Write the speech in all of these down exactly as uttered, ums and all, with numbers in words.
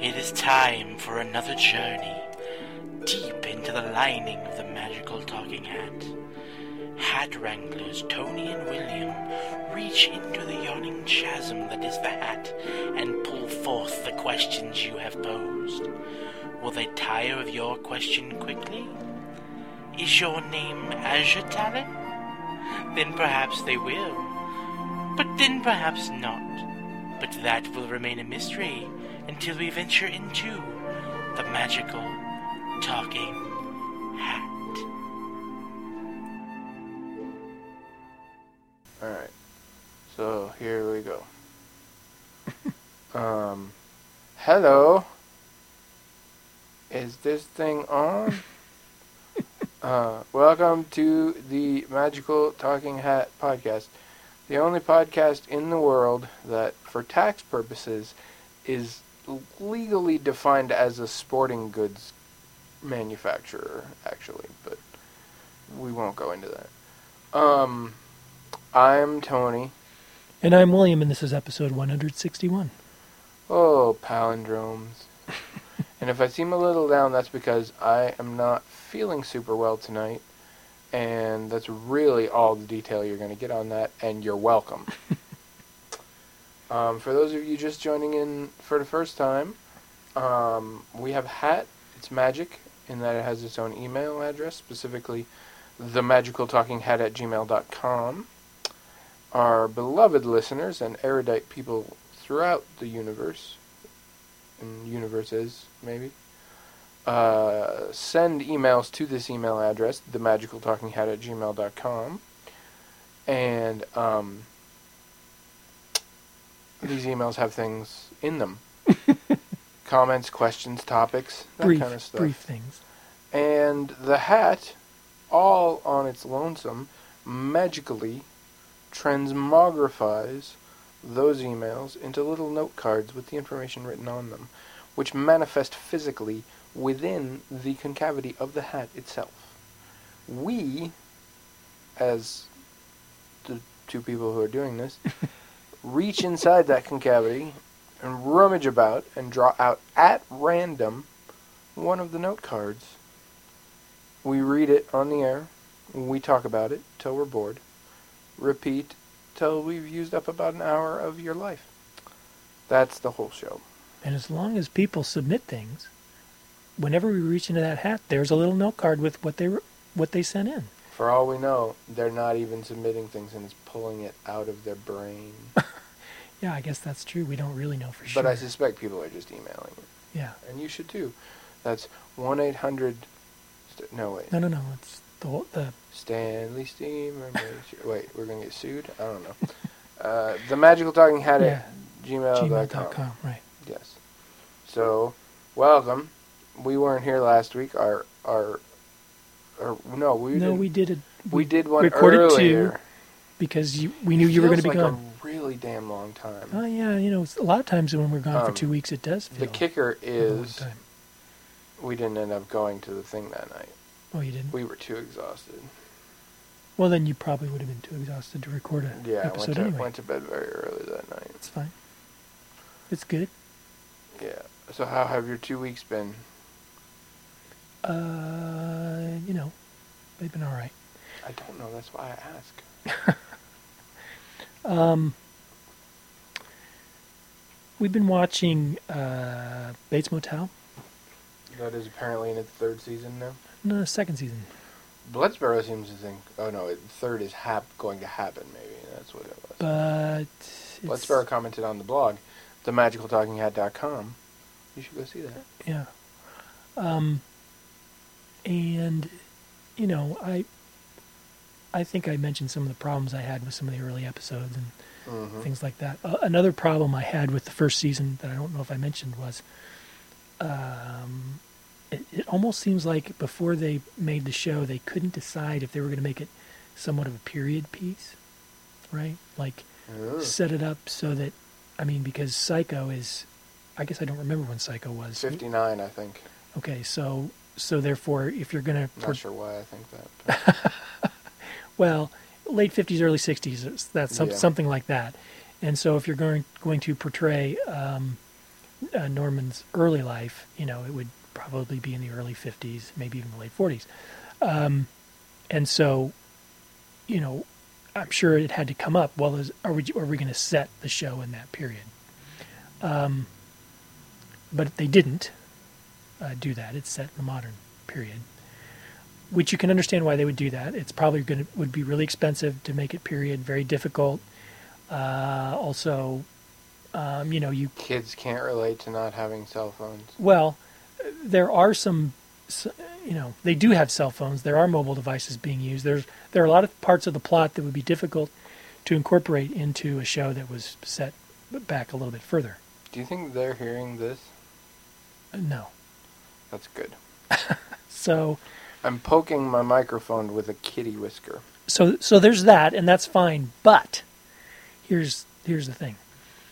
It is time for another journey deep into the lining of the magical talking hat. Hat wranglers Tony and William reach into the yawning chasm that is the hat and pull forth the questions you have posed. Will they tire of your question quickly? Is your name Azure Talon? Then perhaps they will. But then perhaps not. But that will remain a mystery until we venture into the magical talking hat. Alright, so here we go. um, hello? Is this thing on? uh, welcome to the Magical Talking Hat podcast. The only podcast in the world that, for tax purposes, is legally defined as a sporting goods manufacturer, actually, but we won't go into that. Um, I'm Tony. And I'm William, and this is episode one hundred sixty-one. Oh, palindromes. And if I seem a little down, that's because I am not feeling super well tonight. And that's really all the detail you're going to get on that, and you're welcome. um, for those of you just joining in for the first time, um, we have a hat. It's magic in that it has its own email address, specifically themagicaltalkinghat at gmail dot com. Our beloved listeners and erudite people throughout the universe, and universes, maybe, Uh, send emails to this email address, themagicaltalkinghat at gmail dot com, and um, these emails have things in them. Comments, questions, topics, that brief, kind of stuff. Brief things. And the hat, all on its lonesome, magically transmogrifies those emails into little note cards with the information written on them, which manifest physically within the concavity of the hat itself. We, as the two people who are doing this, reach inside that concavity and rummage about and draw out at random one of the note cards. We read it on the air. We talk about it till we're bored. Repeat till we've used up about an hour of your life. That's the whole show. And as long as people submit things, whenever we reach into that hat, there's a little note card with what they what they sent in. For all we know, they're not even submitting things and it's pulling it out of their brain. Yeah, I guess that's true. We don't really know for sure. But I suspect people are just emailing it. Yeah. And you should too. That's one eight hundred... St- no, wait. No, no, no. It's the whole, the Stanley Steamer. Wait, we're going to get sued? I don't know. uh, the Magical Talking Hat yeah, at gmail dot com. gmail dot com, right. Yes. So, welcome. We weren't here last week. Our, our, our no, we No, didn't. we did a We, we did one recorded earlier. Two because you, we knew you were going to be like gone. A really damn long time. Oh yeah, you know, a lot of times when we're gone um, for two weeks, it does feel The kicker like a long is time. we didn't end up going to the thing that night. Oh, you didn't? We were too exhausted. Well, then you probably would have been too exhausted to record an Yeah, I went episode to, anyway. went to bed very early that night. It's fine. It's good. Yeah. So how have your two weeks been? Uh, you know, they've been all right. I don't know. That's why I ask. um, we've been watching uh, Bates Motel. That is apparently in its third season now. No, second season. Bloodsboro seems to think, oh no, it, third is hap- going to happen, maybe. That's what it was. But Bloodsboro commented on the blog, the magical talking hat dot com. You should go see that. Yeah. Um, and, you know, I I think I mentioned some of the problems I had with some of the early episodes and Mm-hmm. things like that. Uh, another problem I had with the first season that I don't know if I mentioned was um, it, it almost seems like before they made the show, they couldn't decide if they were going to make it somewhat of a period piece, right? Like Mm. set it up so that, I mean, because Psycho is, I guess I don't remember when Psycho was. fifty-nine, I think. Okay, so so therefore, if you're going to... Not sure why I think that. But. Well, late fifties, early sixties, that's some, Yeah. something like that. And so if you're going going to portray um, uh, Norman's early life, you know, it would probably be in the early fifties, maybe even the late forties. Um, and so, you know, I'm sure it had to come up. Well, is, are we are we going to set the show in that period? Um, but they didn't uh, do that. It's set in the modern period, which you can understand why they would do that. It's probably going to would be really expensive to make it period, very difficult. Uh, also, um, you know, you Kids can't relate to not having cell phones. well, there are some, you know, they do have cell phones. There are mobile devices being used. There's there are a lot of parts of the plot that would be difficult to incorporate into a show that was set back a little bit further. Do you think they're hearing this? Uh, No. That's good. So, I'm poking my microphone with a kitty whisker. so, so there's that, and that's fine. But here's here's the thing.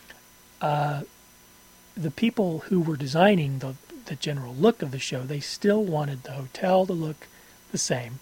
Uh, the people who were designing the the general look of the show, they still wanted the hotel to look the same.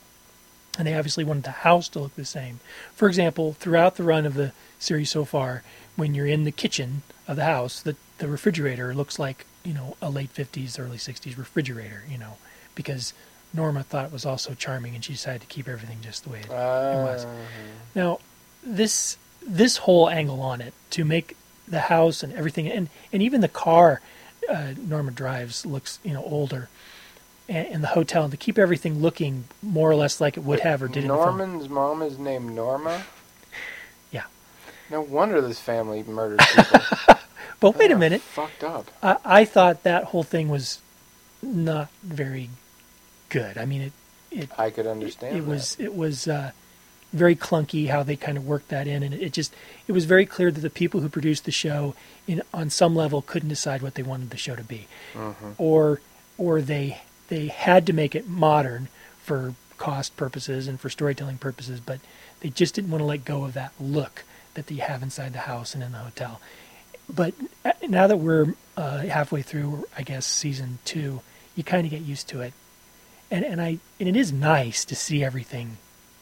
And they obviously wanted the house to look the same. For example, throughout the run of the series so far, when you're in the kitchen of the house, the, the refrigerator looks like, you know, a late fifties, early sixties refrigerator, you know, because Norma thought it was also charming and she decided to keep everything just the way it, Uh, it was. Now, this this whole angle on it, to make the house and everything, and, and even the car uh, Norma drives looks, you know, older, and, and the hotel, and to keep everything looking more or less like it would have or did in the film. Norman's mom is named Norma? Yeah. No wonder this family murdered people. But wait They a are minute. Fucked up. I, I thought that whole thing was not very good. I mean, it it I could understand it was that. it was uh, very clunky how they kind of worked that in, and it just it was very clear that the people who produced the show, in on some level, couldn't decide what they wanted the show to be, Mm-hmm. or or they they had to make it modern for cost purposes and for storytelling purposes, but they just didn't want to let go of that look that they have inside the house and in the hotel. But now that we're uh, halfway through, I guess, season two, you kind of get used to it. And and I and it is nice to see everything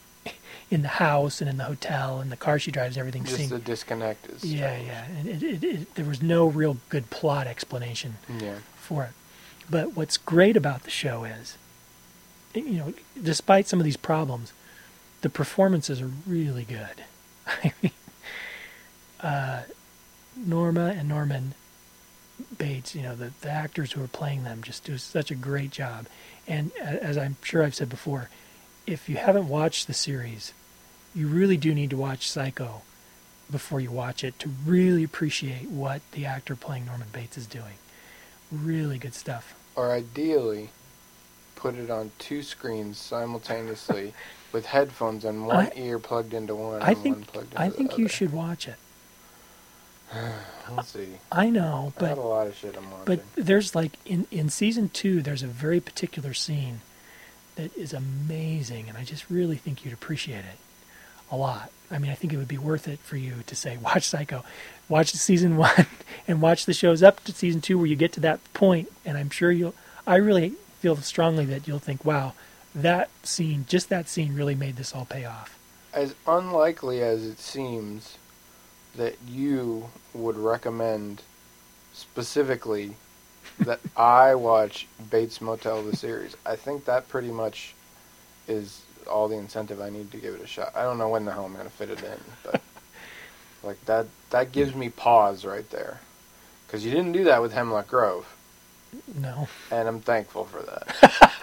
in the house and in the hotel and the car she drives, everything. Just seeing, the disconnect is yeah, strange. yeah. And it, it, it, there was no real good plot explanation Yeah. for it. But what's great about the show is, you know, despite some of these problems, the performances are really good. I mean, uh, Norma and Norman Bates, you know, the, the actors who are playing them just do such a great job. And as I'm sure I've said before, if you haven't watched the series, you really do need to watch Psycho before you watch it to really appreciate what the actor playing Norman Bates is doing. Really good stuff. Or ideally, put it on two screens simultaneously with headphones and one I- ear plugged into one I and think one plugged into I the think other. you should watch it. Let's see. I know, I got but a lot of shit I'm watching. but there's like in in season two, there's a very particular scene that is amazing, and I just really think you'd appreciate it a lot. I mean, I think it would be worth it for you to say, watch Psycho, watch season one, and watch the shows up to season two where you get to that point, and I'm sure you'll. I really feel strongly that you'll think, wow, that scene, just that scene, really made this all pay off. As unlikely as it seems that you would recommend specifically that I watch Bates Motel the series, I think that pretty much is all the incentive I need to give it a shot. I don't know when the hell I'm going to fit it in, but like that that gives me pause right there. Because you didn't do that with Hemlock Grove, No. and I'm thankful for that.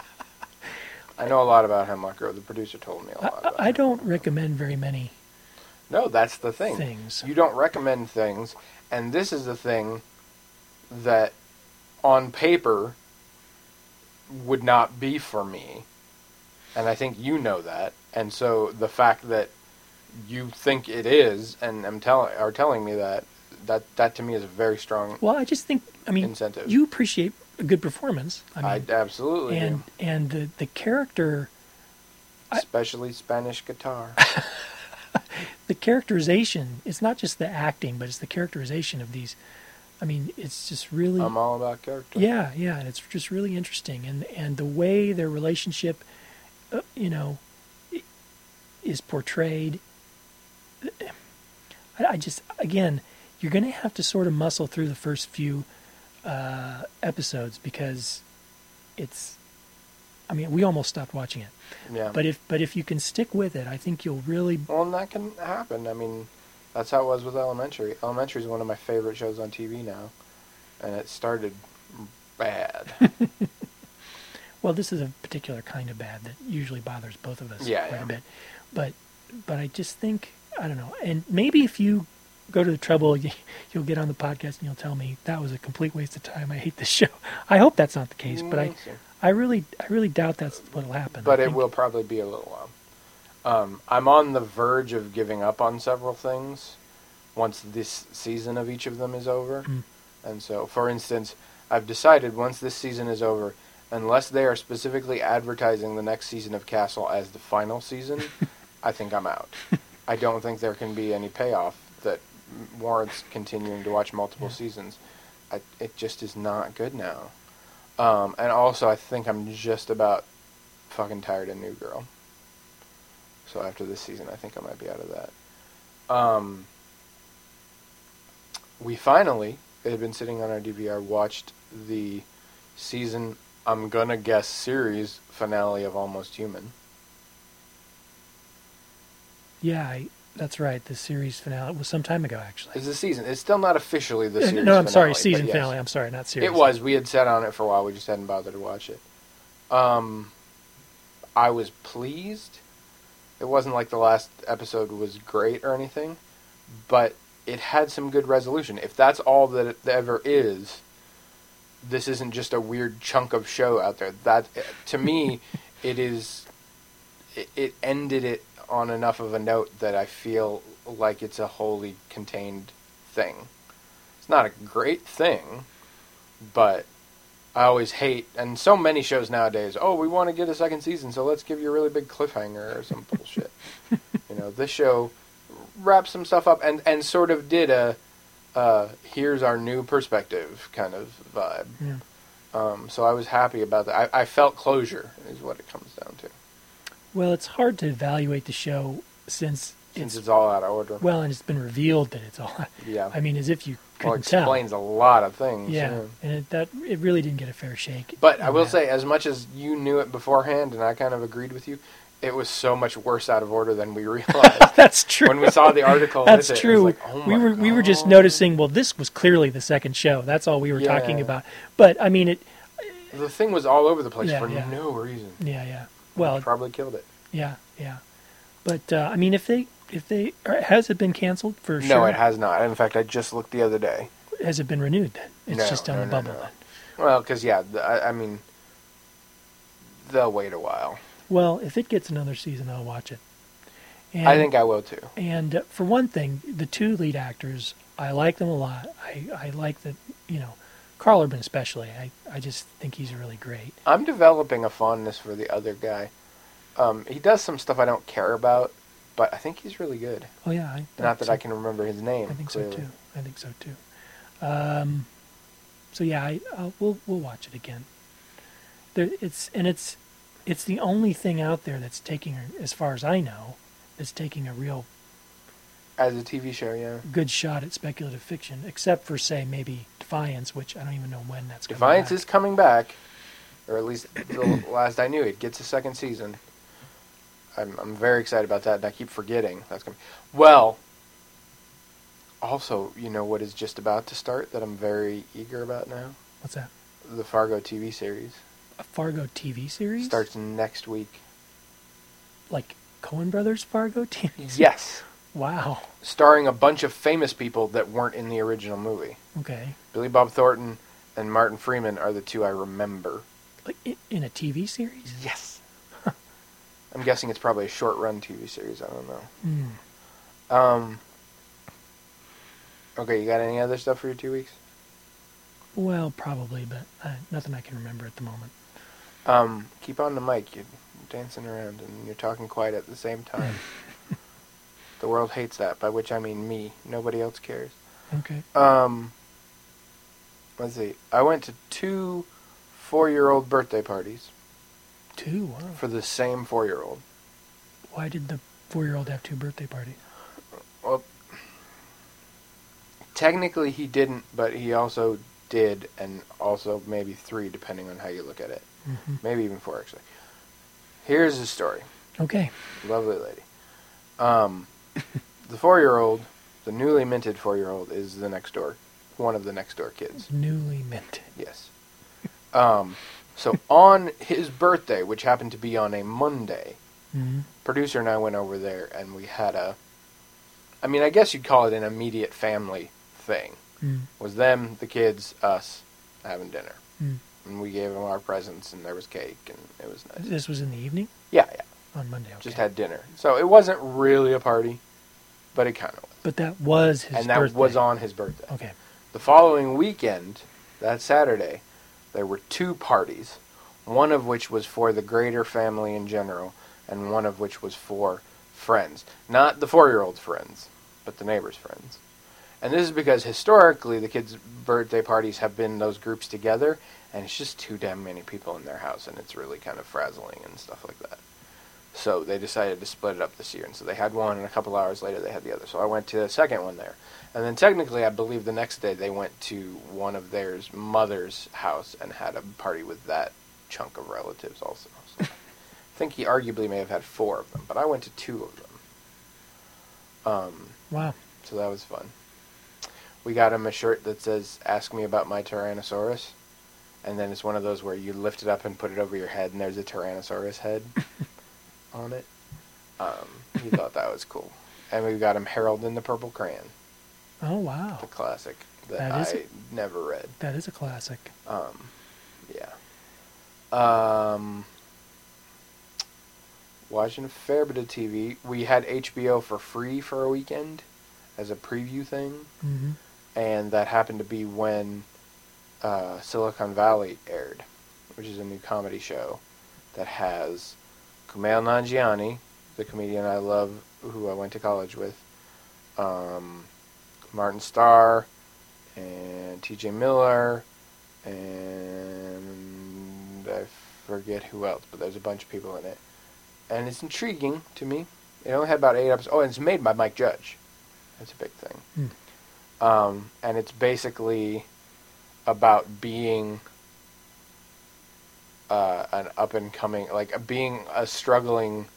I know a lot about Hemlock Grove. The producer told me a lot about I, I don't Hemlock Grove. recommend very many No, that's the thing. things. You don't recommend things, and this is the thing that on paper would not be for me. And I think you know that. And so the fact that you think it is and am telling are telling me that that that to me is a very strong Well, I just think, I mean, incentive. you appreciate a good performance. I I, mean, absolutely and and the the character, do. Especially Spanish guitar. the characterization. It's not just the acting, but it's the characterization of these. I mean, it's just really. I'm all about character. Yeah, yeah, and it's just really interesting, and and the way their relationship, uh, you know, i- is portrayed. I, I just again, you're going to have to sort of muscle through the first few uh, episodes because it's. I mean, we almost stopped watching it. Yeah. But if but if you can stick with it, I think you'll really. Well, and that can happen. I mean, that's how it was with Elementary. Elementary is one of my favorite shows on T V now, and it started bad. Well, this is a particular kind of bad that usually bothers both of us Yeah, quite yeah. a bit. But but I just think I don't know. And maybe if you go to the trouble, you, you'll get on the podcast and you'll tell me that was a complete waste of time. I hate this show. I hope that's not the case, but I. Mm, so- I really, I really doubt that's what'll happen. But I it think- will probably be a little while. Um, I'm on the verge of giving up on several things once this season of each of them is over. Mm. And so, for instance, I've decided once this season is over, unless they are specifically advertising the next season of Castle as the final season, I think I'm out. I don't think there can be any payoff that warrants continuing to watch multiple Yeah. seasons. I, it just is not good now. Um, and also, I think I'm just about fucking tired of New Girl. So after this season, I think I might be out of that. Um, we finally, it had been sitting on our D V R, watched the season, I'm gonna guess, series finale of Almost Human. Yeah, I, that's right. The series finale was some time ago, actually. It's the season. It's still not officially the Uh, series no, I'm sorry, finale, but season yes. finale. I'm sorry, not series. It was. We had sat on it for a while. We just hadn't bothered to watch it. Um, I was pleased. It wasn't like the last episode was great or anything, but it had some good resolution. If that's all that it ever is, this isn't just a weird chunk of show out there. That, to me, it is. It, it ended it on enough of a note that I feel like it's a wholly contained thing. It's not a great thing, but I always hate, and so many shows nowadays, oh, we want to get a second season, so let's give you a really big cliffhanger or some bullshit. You know, this show wrapped some stuff up and, and sort of did a, uh, here's our new perspective kind of vibe. Yeah. Um, so I was happy about that. I, I felt closure, is what it comes down to. Well, it's hard to evaluate the show since Since it's, it's all out of order. well, and it's been revealed that it's all. Yeah. I mean, as if you couldn't Well, it tell. explains a lot of things. Yeah, yeah. and it, that it really didn't get a fair shake. But I in will that. say, as much as you knew it beforehand, and I kind of agreed with you, it was so much worse out of order than we realized. That's true. When we saw the article, That's with it, true. It was like, oh we my were we were just God. noticing. Well, this was clearly the second show. That's all we were Yeah. talking about. But I mean, it. The thing was all over the place Yeah, for yeah. no reason. Yeah, yeah. Well, Probably killed it. yeah, yeah. But uh, I mean, if they if they or has it been canceled for sure? No, it has not. In fact, I just looked the other day. Has it been renewed then? It's No, just on no, the no, bubble no. then. Well, because, yeah, the, I, I mean, they'll wait a while. Well, if it gets another season, I'll watch it. And, I think I will, too. And uh, for one thing, the two lead actors, I like them a lot. I, I like that, you know, Carl Urban especially. I, I just think he's really great. I'm developing a fondness for the other guy. Um, he does some stuff I don't care about, but I think he's really good. Oh yeah, I Not that so. I can remember his name. I think clearly. so too. I think so too. Um, so yeah, I I'll, we'll we'll watch it again. There, it's and it's it's the only thing out there that's taking, as far as I know, that's taking a real As a T V show, yeah. good shot at speculative fiction, except for say maybe Defiance, which I don't even know when that's coming Defiance back. is coming back, or at least the last I knew, it gets a second season. I'm I'm very excited about that, and I keep forgetting that's coming. Well, also, you know what is just about to start that I'm very eager about now? What's that? The Fargo T V series A Fargo T V series? starts next week. Like Coen Brothers Fargo T V series? Yes, Wow. starring a bunch of famous people that weren't in the original movie. Okay. Billy Bob Thornton and Martin Freeman are the two I remember. Like in, in a T V series? Yes. I'm guessing it's probably a short-run T V series. I don't know. Hmm. Um. Okay, you got any other stuff for your two weeks? Well, probably, but uh, nothing I can remember at the moment. Um, keep on the mic. You're dancing around and you're talking quiet at the same time. The world hates that, by which I mean me. Nobody else cares. Okay. Um, let's see. I went to two four-year-old birthday parties Two? Wow. for the same four-year-old. Why did the four-year-old have two birthday parties? Well, Technically, he didn't, but he also did, and also maybe three, depending on how you look at it. Mm-hmm. Maybe even four, actually. Here's the story. Okay. Lovely lady. Um, the four-year-old, the newly minted four-year-old, is the next door, one of the next door kids. Newly minted. Yes. Um, so on his birthday, which happened to be on a Monday, Mm-hmm. producer and I went over there, and we had a, I mean, I guess you'd call it an immediate family thing. Mm. Was them, the kids, us, having dinner. Mm. And we gave them our presents, and there was cake, and it was nice. This was in the evening? Yeah, yeah. On Monday, okay. Just had dinner. So it wasn't really a party, but it kind of was. But that was his and that birthday. was on his birthday. Okay. The following weekend, that Saturday, there were two parties, one of which was for the greater family in general, and one of which was for friends. Not the four-year-old's friends, but the neighbor's friends. And this is because historically the kids' birthday parties have been those groups together, and it's just too damn many people in their house, and it's really kind of frazzling and stuff like that. So they decided to split it up this year, and so they had one, and a couple hours later they had the other. So I went to the second one there. And then technically, I believe the next day they went to one of their mother's house and had a party with that chunk of relatives also. So I think he arguably may have had four of them, but I went to two of them. Um, wow. So that was fun. We got him a shirt that says, "Ask me about my Tyrannosaurus." And then it's one of those where you lift it up and put it over your head, and there's a Tyrannosaurus head on it. Um, he thought that was cool. And we got him Harold in the Purple Crayon. Oh, wow. The classic that, That I is a- never read. That is a classic. Um, yeah. Um, watching a fair bit of T V. We had H B O for free for a weekend as a preview thing. Mm-hmm. And that happened to be when uh, Silicon Valley aired, which is a new comedy show that has Kumail Nanjiani, the comedian I love, who I went to college with, um, Martin Starr, and T J Miller, and I forget who else, but there's a bunch of people in it. And it's intriguing to me. It only had about eight episodes. Oh, and it's made by Mike Judge. That's a big thing. Hmm. Um, and it's basically about being uh, an up-and-coming, like being a struggling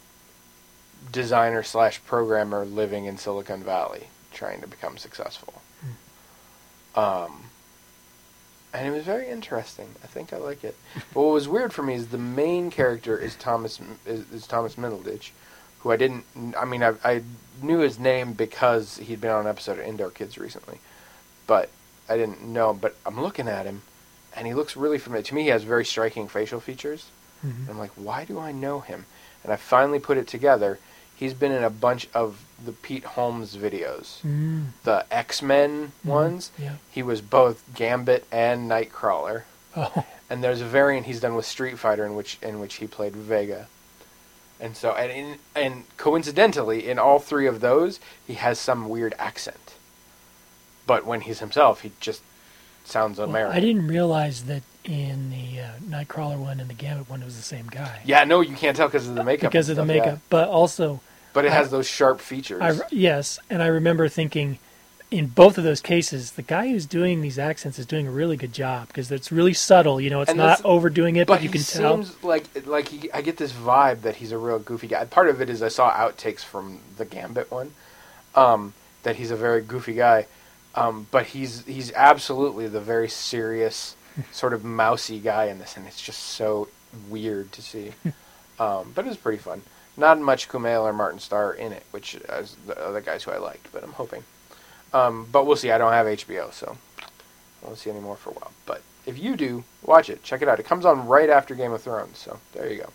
designer slash programmer living in Silicon Valley, trying to become successful. Hmm. Um, and it was very interesting. I think I like it. But what was weird for me is the main character is Thomas is, is Thomas Middleditch, who I didn't. I mean, I, I knew his name because he'd been on an episode of Indoor Kids recently, but I didn't know. But I'm looking at him, and he looks really familiar. To me, he has very striking facial features. Mm-hmm. And I'm like, why do I know him? And I finally put it together. He's been in a bunch of the Pete Holmes videos, Mm. the X-Men Mm. ones. Yeah. He was both Gambit and Nightcrawler. Oh. And there's a variant he's done with Street Fighter in which in which he played Vega. And so, and in, and coincidentally, in all three of those, he has some weird accent. But when he's himself, he just sounds Well, American. I didn't realize that in the uh, Nightcrawler one and the Gambit one, it was the same guy. Yeah, no, you can't tell because of the makeup. Because of and the stuff, makeup. yeah. But also, But it I- has those sharp features. I, yes, and I remember thinking, in both of those cases, the guy who's doing these accents is doing a really good job because it's really subtle. You know, it's And not that's- overdoing it, but, But you he can tell. seems like like he, I get this vibe that he's a real goofy guy. Part of it is I saw outtakes from the Gambit one, um, that he's a very goofy guy, um, but he's he's absolutely the very serious sort of mousy guy in this, and it's just so weird to see. um, but it was pretty fun. Not much Kumail or Martin Starr in it, which is the other guys who I liked, but I'm hoping. Um, but we'll see. I don't have H B O, so I won't see any more for a while. But if you do, watch it. Check it out. It comes on right after Game of Thrones, so there you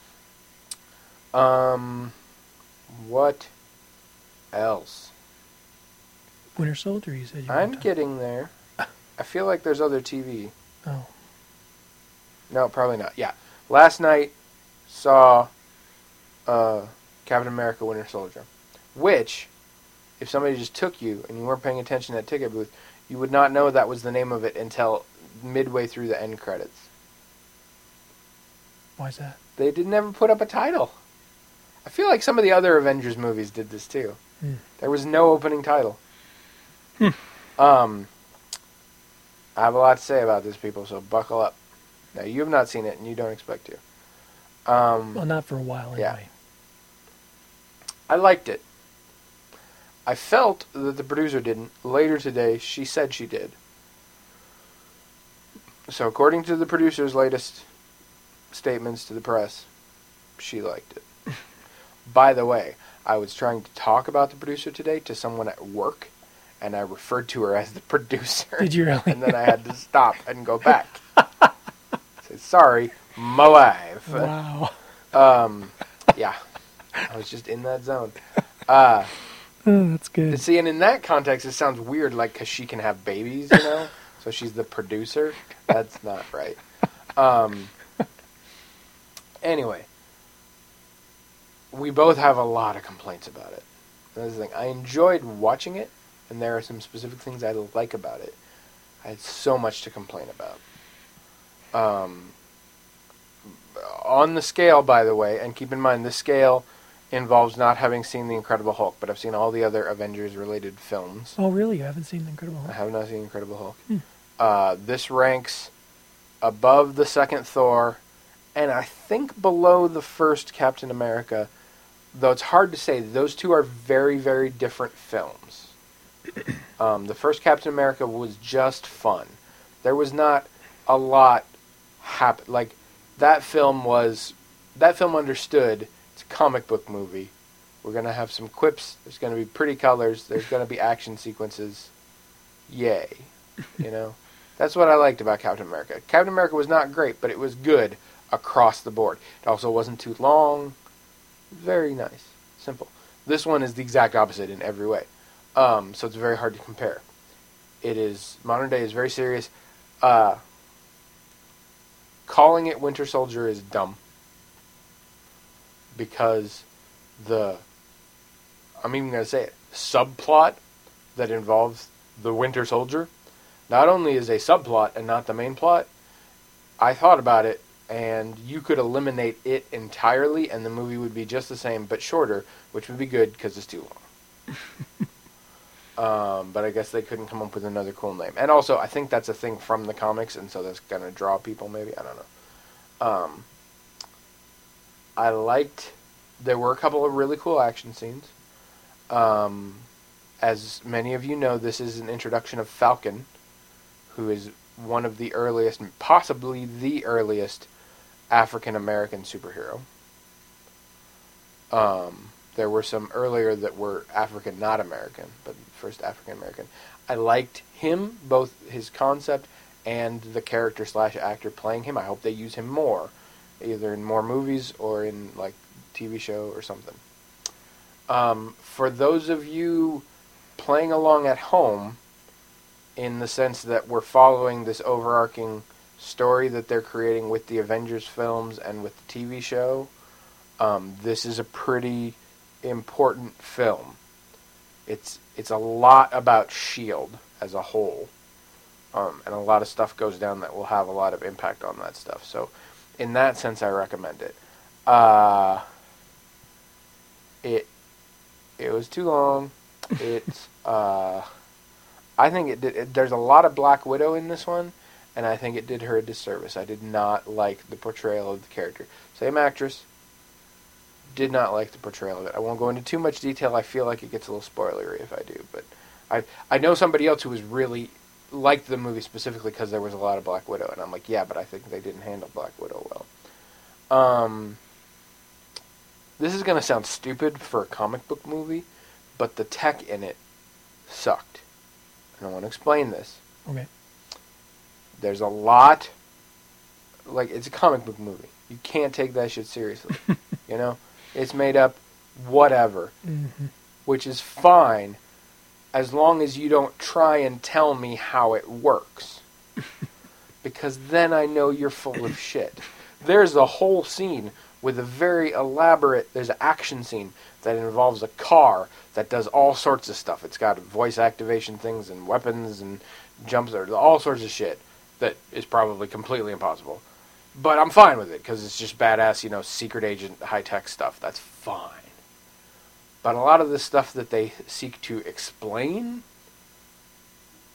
go. Um, what else? Winter Soldier, you said you were I'm talking- getting there. I feel like there's other T V. Oh. No, probably not. Yeah. Last night, saw uh, Captain America Winter Soldier, which, if somebody just took you and you weren't paying attention at that ticket booth, you would not know that was the name of it until midway through the end credits. Why's that? They did never put up a title. I feel like some of the other Avengers movies did this too. Hmm. There was no opening title. Hmm. Um, I have a lot to say about this, people, so buckle up. Now, you have not seen it, and you don't expect to. Um, Well, not for a while yeah. anyway. I liked it. I felt that the producer didn't. Later today, she said she did. So, according to the producer's latest statements to the press, she liked it. By the way, I was trying to talk about the producer today to someone at work, and I referred to her as the producer. Did you really? And then I had to stop and go back. Say, sorry, my wife. Wow. Um, yeah. I was just in that zone. Uh, Oh, that's good. see, and in that context, it sounds weird, like, because she can have babies, you know? So she's the producer. That's not right. Um, anyway. We both have a lot of complaints about it. That's the thing. I enjoyed watching it, and there are some specific things I like about it. I had so much to complain about. Um, on the scale, by the way, and keep in mind, this scale involves not having seen The Incredible Hulk, but I've seen all the other Avengers-related films. Oh, really? You haven't seen The Incredible Hulk? I have not seen Incredible Hulk. Hmm. Uh, this ranks above the second Thor, and I think below the first Captain America, though it's hard to say. Those two are very, very different films. Um, the first Captain America was just fun. There was not a lot happen. Like, that film was... That film understood it's a comic book movie. We're going to have some quips. There's going to be pretty colors. There's going to be action sequences. Yay. You know? That's what I liked about Captain America. Captain America was not great, but it was good across the board. It also wasn't too long. Very nice. Simple. This one is the exact opposite in every way. Um, so it's very hard to compare. It is... Modern day is very serious. Uh, calling it Winter Soldier is dumb. Because the... I'm even going to say it. Subplot that involves the Winter Soldier not only is a subplot and not the main plot. I thought about it, and you could eliminate it entirely, and the movie would be just the same, but shorter, which would be good, because it's too long. um, but I guess they couldn't come up with another cool name. And also, I think that's a thing from the comics, and so that's going to draw people, maybe. I don't know. Um, I liked... There were a couple of really cool action scenes. Um, as many of you know, this is an introduction of Falcon, who is one of the earliest, possibly the earliest, African-American superhero. Um, there were some earlier that were African, not American, but first African-American. I liked him, both his concept and the character slash actor playing him. I hope they use him more, either in more movies or in, like, T V show or something. Um, for those of you playing along at home, in the sense that we're following this overarching story that they're creating with the Avengers films and with the T V show, um, this is a pretty important film. It's it's a lot about S H I E L D as a whole, um, and a lot of stuff goes down that will have a lot of impact on that stuff. So, in that sense, I recommend it. Uh, it it was too long. It's uh. I think it did. It, there's a lot of Black Widow in this one, and I think it did her a disservice. I did not like the portrayal of the character. Same actress. Did not like the portrayal of it. I won't go into too much detail. I feel like it gets a little spoilery if I do, but I I know somebody else who was really liked the movie specifically because there was a lot of Black Widow, and I'm like, yeah, but I think they didn't handle Black Widow well. Um, this is gonna sound stupid for a comic book movie, but the tech in it sucked. And I want to explain this. Okay. There's a lot... Like, it's a comic book movie. You can't take that shit seriously. You know? It's made up whatever. Mm-hmm. Which is fine, as long as you don't try and tell me how it works. Because then I know you're full of shit. There's a whole scene with a very elaborate... There's an action scene that involves a car that does all sorts of stuff. It's got voice activation things and weapons and jumps, or all sorts of shit that is probably completely impossible. But I'm fine with it, because it's just badass, you know, secret agent, high-tech stuff. That's fine. But a lot of the stuff that they seek to explain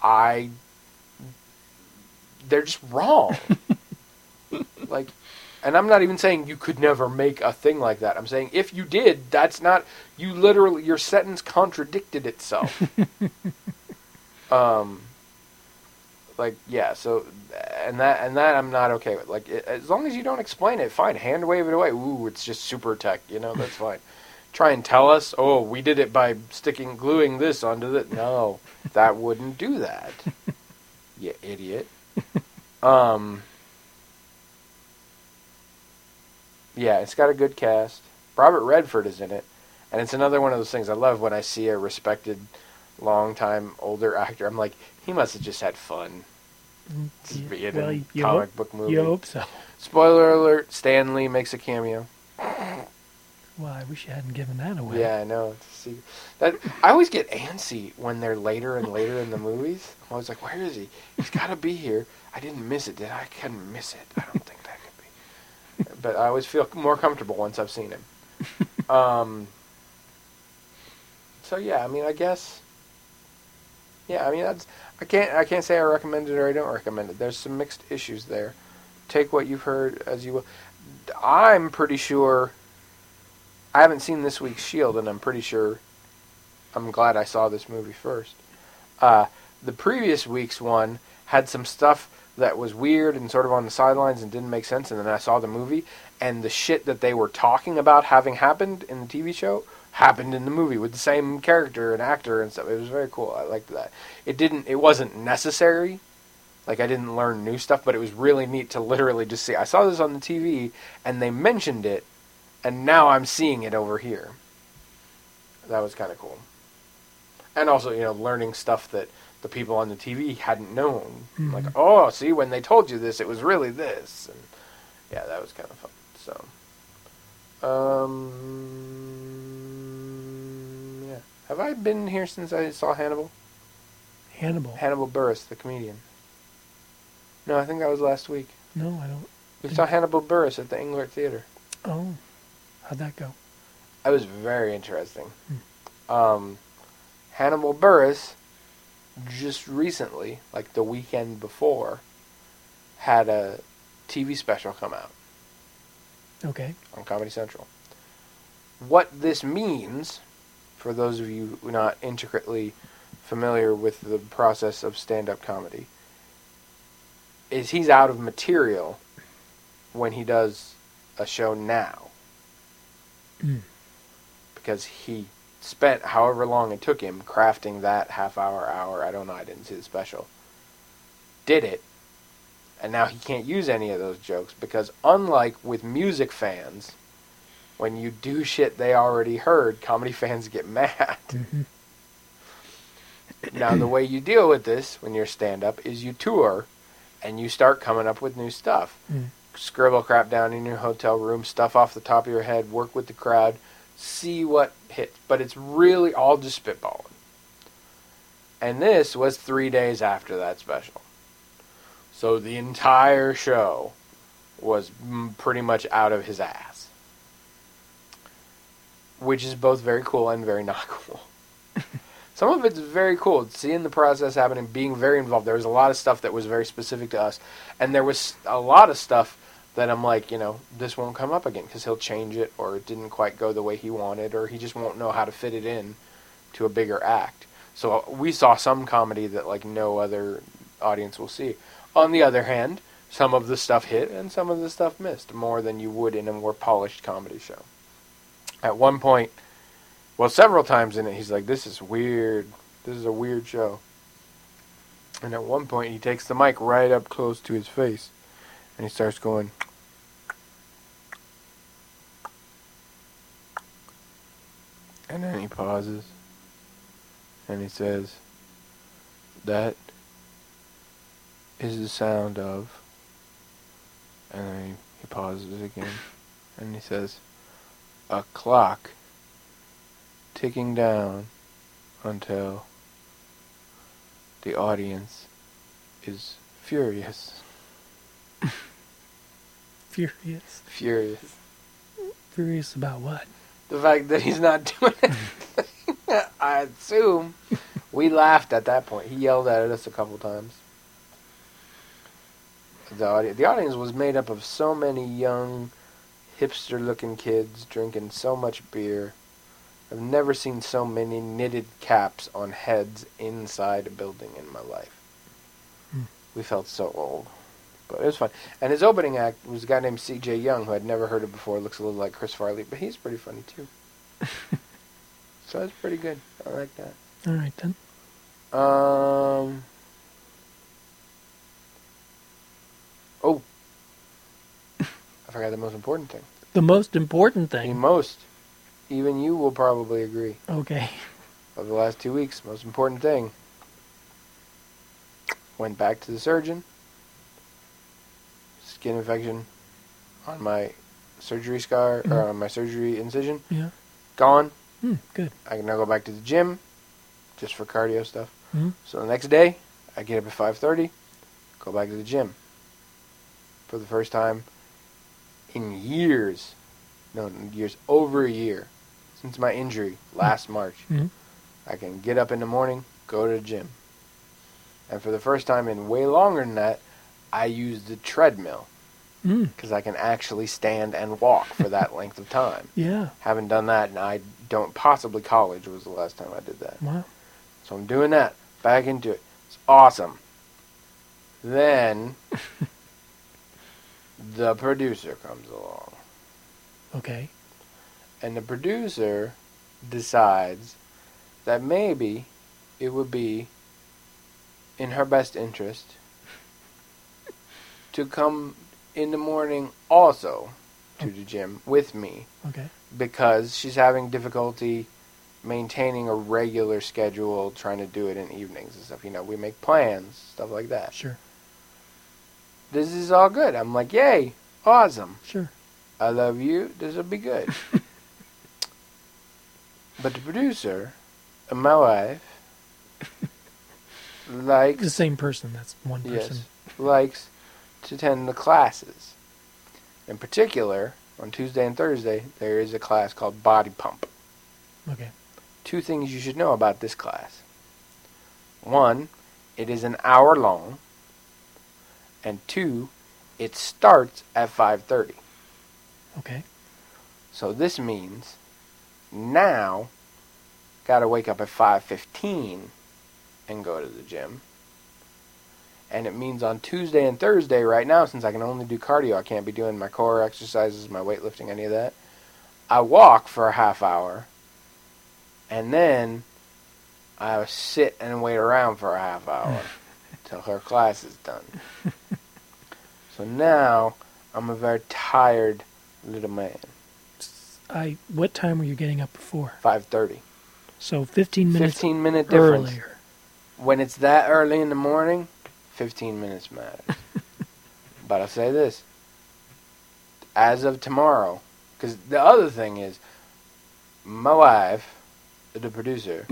I, they're just wrong. Like, and I'm not even saying you could never make a thing like that. I'm saying if you did, that's not, you literally, your sentence contradicted itself. um, like, yeah, so, and that, and that I'm not okay with. Like, it, as long as you don't explain it, fine, hand wave it away. Ooh, it's just super tech, you know, that's fine. Try and tell us, oh, we did it by sticking, gluing this onto the, no, that wouldn't do that. You idiot. Um... Yeah, it's got a good cast. Robert Redford is in it. And it's another one of those things I love when I see a respected, long-time, older actor. I'm like, he must have just had fun. Just being in Well, a you comic hope, book movie. You hope so. Spoiler alert, Stan Lee makes a cameo. Well, I wish you hadn't given that away. Yeah, I know. It's a secret. That, I always get antsy when they're later and later in the movies. I'm always like, where is he? He's got to be here. I didn't miss it, did I? I couldn't miss it. I don't think that could be. But I always feel more comfortable once I've seen him. Um, so yeah, I mean, I guess. Yeah, I mean, that's. I can't. I can't say I recommend it or I don't recommend it. There's some mixed issues there. Take what you've heard as you will. I'm pretty sure. I haven't seen this week's Shield, and I'm pretty sure. I'm glad I saw this movie first. Uh, the previous week's one had some stuff that was weird and sort of on the sidelines and didn't make sense, and then I saw the movie, and the shit that they were talking about having happened in the T V show happened in the movie with the same character and actor and stuff. It was very cool. I liked that. It didn't. It wasn't necessary. Like, I didn't learn new stuff, but it was really neat to literally just see. I saw this on the T V, and they mentioned it, and now I'm seeing it over here. That was kind of cool. And also, you know, learning stuff that the people on the T V hadn't known. Mm-hmm. Like, oh, see, when they told you this, it was really this. And yeah, that was kind of fun. So, um, yeah. Have I been here since I saw Hannibal? Hannibal? Hannibal Buress, the comedian. No, I think that was last week. No, I don't. We saw Hannibal Buress at the Englert Theater. Oh, how'd that go? That was very interesting. Hmm. Um, Hannibal Buress just recently, like the weekend before, had a T V special come out. Okay. On Comedy Central. What this means, for those of you who are not intricately familiar with the process of stand-up comedy, is he's out of material when he does a show now. Mm. Because he spent however long it took him crafting that half hour, hour, I don't know, I didn't see the special. Did it. And now he can't use any of those jokes because unlike with music fans, when you do shit they already heard, comedy fans get mad. Mm-hmm. Now the way you deal with this when you're stand-up is you tour and you start coming up with new stuff. Mm. Scribble crap down in your hotel room, stuff off the top of your head, work with the crowd, see what hits. But it's really all just spitballing. And this was three days after that special. So the entire show was m- pretty much out of his ass. Which is both very cool and very not cool. Some of it's very cool, seeing the process happen and being very involved. There was a lot of stuff that was very specific to us. And there was a lot of stuff that I'm like, you know, this won't come up again because he'll change it or it didn't quite go the way he wanted or he just won't know how to fit it in to a bigger act. So we saw some comedy that like no other audience will see. On the other hand, some of the stuff hit and some of the stuff missed more than you would in a more polished comedy show. At one point, well, several times in it, he's like, this is weird. This is a weird show. And at one point, he takes the mic right up close to his face. And he starts going. And then he pauses. And he says, that is the sound of. And then he, he pauses again. And he says, a clock ticking down until the audience is furious. Furious? Furious. Furious about what? The fact that he's not doing it. I assume We laughed at that point. He yelled at us a couple times. The audience, the audience was made up of so many young, hipster-looking kids drinking so much beer. I've never seen so many knitted caps on heads inside a building in my life. Hmm. We felt so old. But it was fun. And his opening act was a guy named C J Young, who I'd never heard of before. Looks a little like Chris Farley, but he's pretty funny, too. So that's pretty good. I like that. All right, then. Um... Oh. I forgot the most important thing. The most important The thing. most. Even you will probably agree. Okay. Of the last two weeks, most important thing. Went back to the surgeon. Skin infection on my surgery scar, Mhm. or on my surgery incision. Yeah. Gone. Hmm, good. I can now go back to the gym, just for cardio stuff. Hmm. So the next day, I get up at five thirty, go back to the gym. For the first time in years, no, years, over a year, since my injury last March, Hmm. I can get up in the morning, go to the gym. And for the first time in way longer than that, I use the treadmill. Hmm. Because I can actually stand and walk for that length of time. Yeah. Haven't done that, and I don't, possibly college was the last time I did that. Wow. So I'm doing that, back into it. It's awesome. Then, the producer comes along. Okay. And the producer decides that maybe it would be in her best interest to come in the morning also to the gym with me, Okay. because she's having difficulty maintaining a regular schedule, trying to do it in evenings and stuff. You know, we make plans, stuff like that. Sure. This is all good. I'm like, yay, awesome. Sure. I love you. This will be good. But the producer, and my wife, likes... The same person. That's one person. Yes, likes to attend the classes. In particular, on Tuesday and Thursday, there is a class called Body Pump. Okay. Two things you should know about this class. One, it is an hour long. And two, it starts at five thirty. Okay. So this means now got to wake up at five fifteen and go to the gym. And it means on Tuesday and Thursday right now, since I can only do cardio, I can't be doing my core exercises, my weightlifting, any of that. I walk for a half hour, and then I sit and wait around for a half hour till her class is done. So now I'm a very tired little man. I. What time were you getting up before? five thirty. So fifteen minutes fifteen minute difference. earlier. When it's that early in the morning, fifteen minutes matters. But I'll say this. As of tomorrow, because the other thing is, my wife, the producer,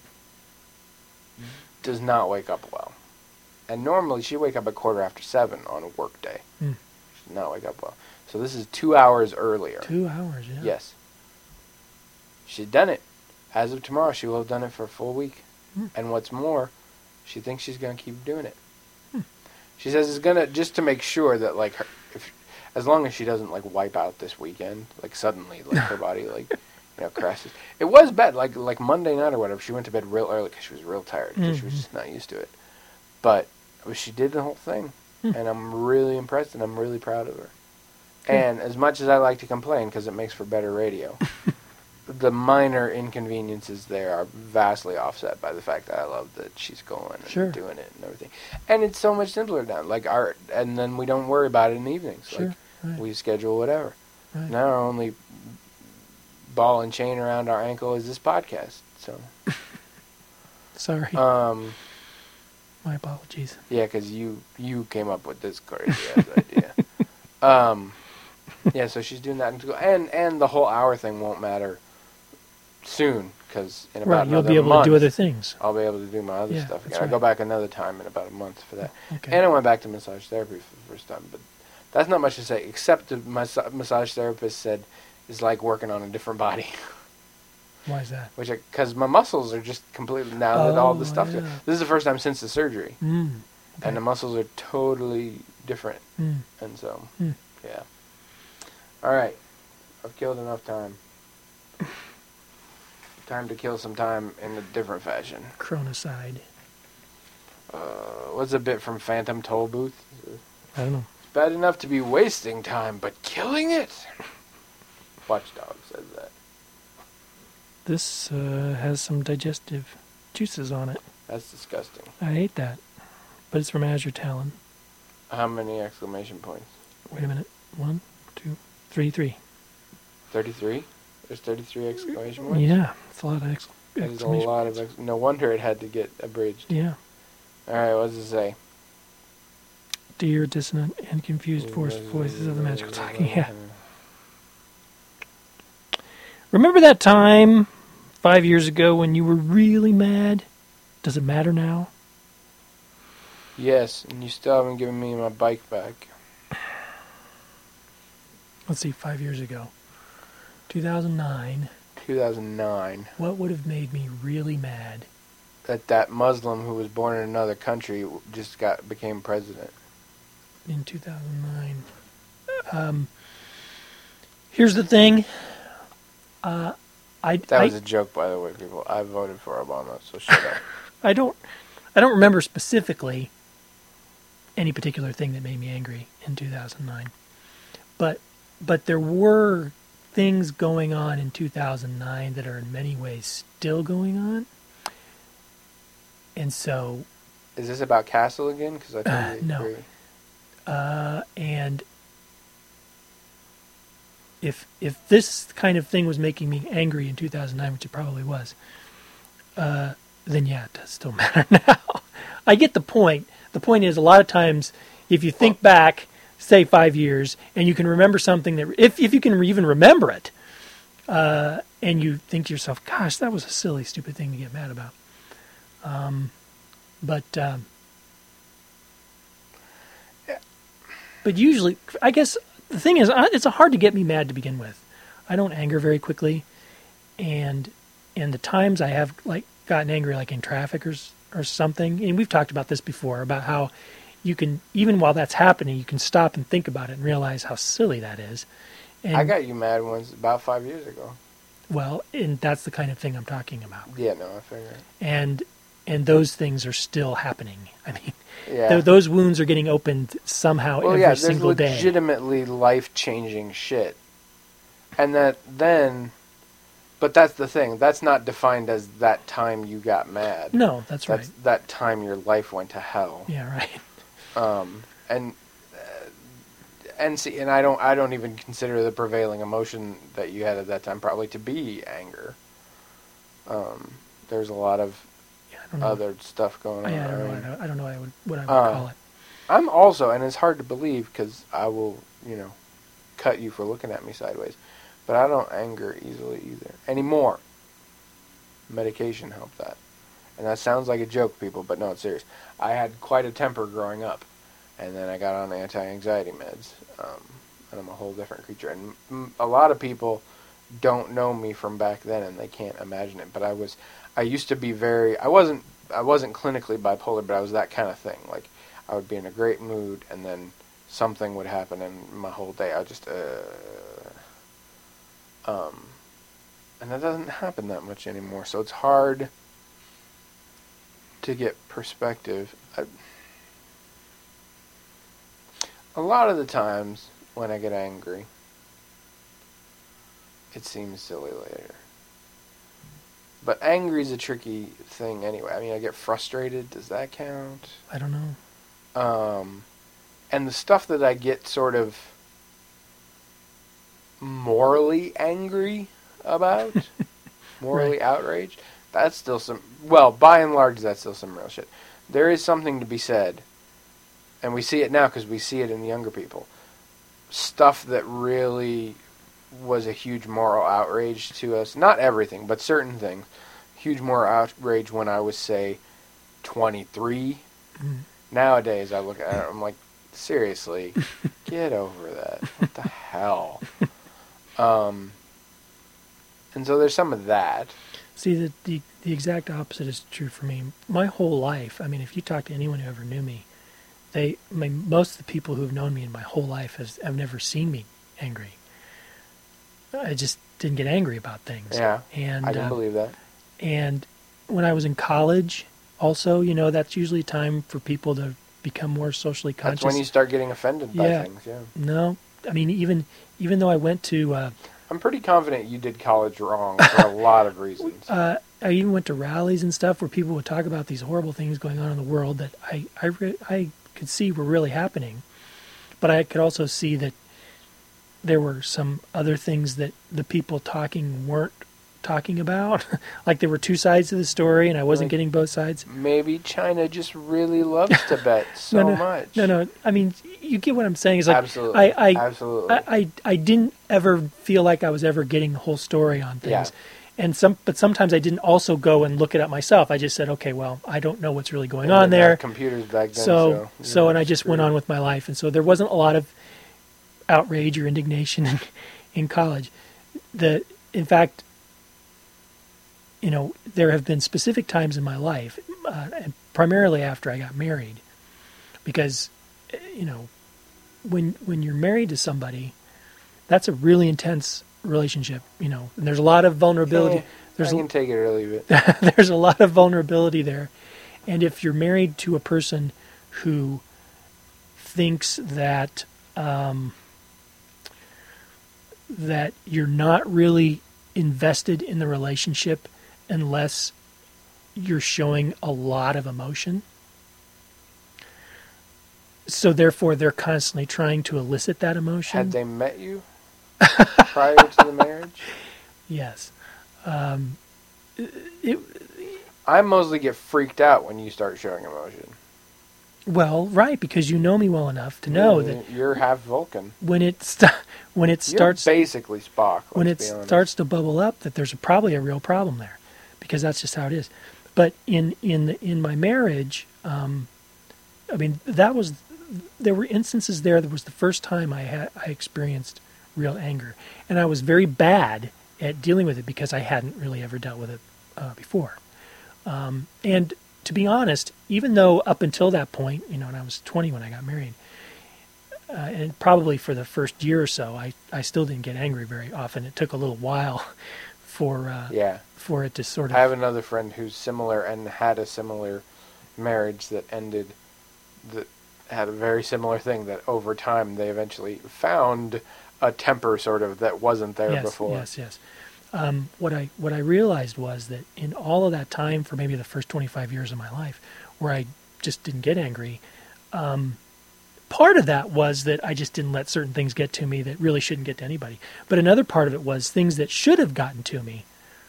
does not wake up well. And normally she wake up at quarter after seven on a work day. Hmm. She does not wake up well. So this is two hours earlier. Two hours, yeah. Yes. She's done it. As of tomorrow, she will have done it for a full week. Hmm. And what's more, she thinks she's going to keep doing it. Hmm. She says it's going to, just to make sure that, like, her, if, as long as she doesn't, like, wipe out this weekend, like, suddenly, like, her body, like, you know, crashes. It was bad, like, like Monday night or whatever, she went to bed real early because she was real tired, because she was Mhm. just not used to it. But she did the whole thing, Hmm. and I'm really impressed, and I'm really proud of her. Good. And as much as I like to complain, because it makes for better radio, the minor inconveniences there are vastly offset by the fact that I love that she's going and Sure. doing it and everything. And it's so much simpler now. Like our, and then we don't worry about it in the evenings. Sure. Like Right. we schedule whatever. Right. Now our only ball and chain around our ankle is this podcast. So, Sorry. um, My apologies. yeah, because you you came up with this crazy ass idea. Um, yeah, so she's doing that in school, and and the whole hour thing won't matter soon because in about Right. You'll another be able month, to do other things. I'll be able to do my other Yeah, stuff that's again. I'll go right. back another time in about a month for that. Okay. And I went back to massage therapy for the first time, but that's not much to say, except the mas- massage therapist said it's like working on a different body. Why is that? Which because my muscles are just completely now that all the Oh, stuff. yeah. This is the first time since the surgery, Mm. Okay. and the muscles are totally different, Mm. and so Mm. yeah. All right, I've killed enough time. Time to kill some time in a different fashion. Chronicide. Uh, what's a bit from Phantom Toll Booth? I don't know. It's bad enough to be wasting time, but killing it. Watchdog says that. This uh, has some digestive juices on it. That's disgusting. I hate that. But it's from Azure Talon. How many exclamation points? Wait a minute. One, two, three, three. Thirty-three. There's thirty-three exclamation points. Yeah, it's a lot of ex- That is a exclamation lot of. points. Ex- no wonder it had to get abridged. Yeah. All right, what does it say? Dear dissonant and confused forced voices of the magical talking. Yeah. Remember that time five years ago when you were really mad? Does it matter now? Yes, and you still haven't given me my bike back. Let's see, five years ago. two thousand nine. two thousand nine. What would have made me really mad? That that Muslim who was born in another country just got became president. In two thousand nine. Um, here's the thing. Uh, I, That I, was a joke, by the way, people. I voted for Obama, so shut up. I don't I don't remember specifically any particular thing that made me angry in two thousand nine. But but there were things going on in two thousand nine that are in many ways still going on. And so Is this about Castle again? Because I Uh, totally no. agree. uh and if if this kind of thing was making me angry in two thousand nine, which it probably was, uh, then yeah, it does still matter now. I get the point. The point is, a lot of times, if you think back, say five years, and you can remember something that, if if you can even remember it, uh, and you think to yourself, "Gosh, that was a silly, stupid thing to get mad about." Um, but um, but usually, I guess. The thing is, it's hard to get me mad to begin with. I don't anger very quickly, and and the times I have like gotten angry, like in traffic or or something, and we've talked about this before about how you can, even while that's happening, you can stop and think about it and realize how silly that is. And, I got you mad once about five years ago. well, and that's the kind of thing I'm talking about. Yeah, no, I figured. And and those things are still happening. I mean, Yeah. th- those wounds are getting opened somehow well, every yeah, there's single day. legitimately life-changing shit. And that then... But that's the thing. That's not defined as that time you got mad. No, that's, That's right. that time your life went to hell. Yeah, right. Um, and uh, and see, and I don't, I don't even consider the prevailing emotion that you had at that time probably to be anger. Um, there's a lot of Yeah, I don't know. other stuff going on. I, I don't know. mean, I don't, I don't know what I would, what I would Uh, call it. I'm also, and it's hard to believe because I will, you know, cut you for looking at me sideways, but I don't anger easily either anymore. Medication helped that. And that sounds like a joke, people, but no, it's serious. I had quite a temper growing up, and then I got on anti-anxiety meds, um, and I'm a whole different creature. And m- a lot of people don't know me from back then, and they can't imagine it. But I was, I used to be very, I wasn't, I wasn't clinically bipolar, but I was that kind of thing. Like, I would be in a great mood, and then something would happen, and my whole day, I would just, uh, um, and that doesn't happen that much anymore. So it's hard to get perspective. I, a lot of the times when I get angry, it seems silly later. But angry is a tricky thing anyway. I mean, I get frustrated. Does that count? I don't know. Um, and the stuff that I get sort of morally angry about, morally Right. outraged, that's still some, well, by and large, that's still some real shit. There is something to be said, and we see it now because we see it in the younger people. Stuff that really was a huge moral outrage to us. Not everything, but certain things. Huge moral outrage when I was, say, twenty-three. Mm. Nowadays, I look at it, I'm like, seriously, get over that. What the hell? Um, And so there's some of that. See, the, the the exact opposite is true for me. My whole life, I mean, if you talk to anyone who ever knew me, they, I mean, most of the people who have known me in my whole life has, have never seen me angry. I just didn't get angry about things. Yeah, and, I can uh, believe that. And when I was in college, also, you know, that's usually a time for people to become more socially conscious. That's when you start getting offended by Yeah. things, yeah. No, I mean, even even though I went to... Uh, I'm pretty confident you did college wrong for a lot of reasons. Uh, I even went to rallies and stuff where people would talk about these horrible things going on in the world that I I, re- I could see were really happening, but I could also see that there were some other things that the people talking weren't talking about. Like there were two sides to the story, and I wasn't Like, getting both sides. Maybe China just really loves Tibet so no, no, much. No, no. I mean, you get what I'm saying. It's like Absolutely. I, I, Absolutely. I, I, I didn't ever feel like I was ever getting the whole story on things. Yeah. And some, but sometimes I didn't also go and look it up myself. I just said, okay, well, I don't know what's really going And on they there. had computers back then, So, so, so, yeah, and I just went screwed. on with my life. And so there wasn't a lot of outrage or indignation in, in college. The, in fact, you know, there have been specific times in my life, uh, and primarily after I got married, because, uh, you know, when when you're married to somebody, that's a really intense relationship, you know, and there's a lot of vulnerability. Yeah, there's I a, can take it or leave it. there's a lot of vulnerability there. And if you're married to a person who thinks that um, that you're not really invested in the relationship unless you're showing a lot of emotion, so therefore they're constantly trying to elicit that emotion. Had they met you prior to the marriage? Yes. Um, it, I mostly get freaked out when you start showing emotion. well, right, because you know me well enough to know Yeah, that you're half Vulcan. when it st- when it starts You're basically Spock. when it let's be honest. starts to bubble up, that there's a, probably a real problem there, because that's just how it is. But in in in my marriage, um, I mean, that was there were instances there. That was the first time I had I experienced real anger, and I was very bad at dealing with it because I hadn't really ever dealt with it uh, before. Um, and to be honest, even though up until that point, you know, and I was twenty when I got married, uh, and probably for the first year or so, I, I still didn't get angry very often. It took a little while for uh, Yeah. for it to sort of. I have another friend who's similar and had a similar marriage that ended, that had a very similar thing, that over time they eventually found a temper sort of that wasn't there yes, before. Yes, yes. Um, what I what I realized was that in all of that time, for maybe the first twenty-five years of my life, where I just didn't get angry, um, part of that was that I just didn't let certain things get to me that really shouldn't get to anybody. But another part of it was things that should have gotten to me,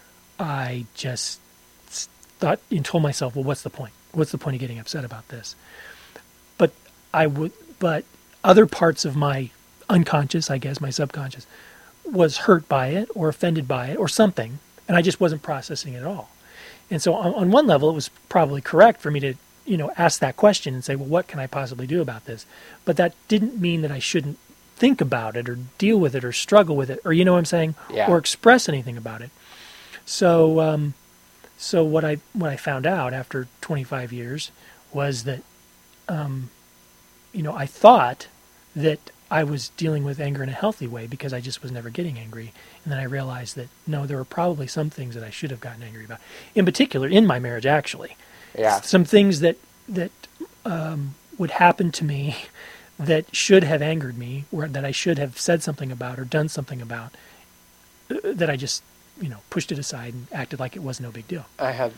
I just thought and told myself, well, what's the point? What's the point of getting upset about this? But I would, but other parts of my unconscious, I guess, my subconscious, was hurt by it or offended by it or something, and I just wasn't processing it at all. And so on, on one level, it was probably correct for me to, you know, ask that question and say, well, what can I possibly do about this? But that didn't mean that I shouldn't think about it or deal with it or struggle with it, or, you know what I'm saying, Yeah. or express anything about it. So, um, so what I what I found out after twenty-five years was that, um, you know, I thought that I was dealing with anger in a healthy way because I just was never getting angry. And then I realized that, no, there were probably some things that I should have gotten angry about. In particular, in my marriage, actually. Yeah. Some things that, that um, would happen to me that should have angered me, or that I should have said something about or done something about, uh, that I just, you know, pushed it aside and acted like it was no big deal. I had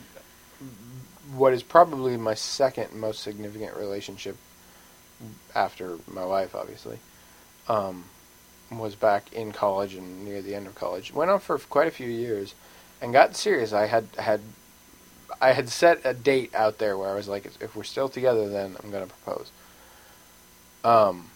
what is probably my second most significant relationship after my wife, obviously. Um, was back in college and near the end of college. Went on for quite a few years, and got serious. I had had I had set a date out there where I was like, if we're still together, then I'm going to propose. Um,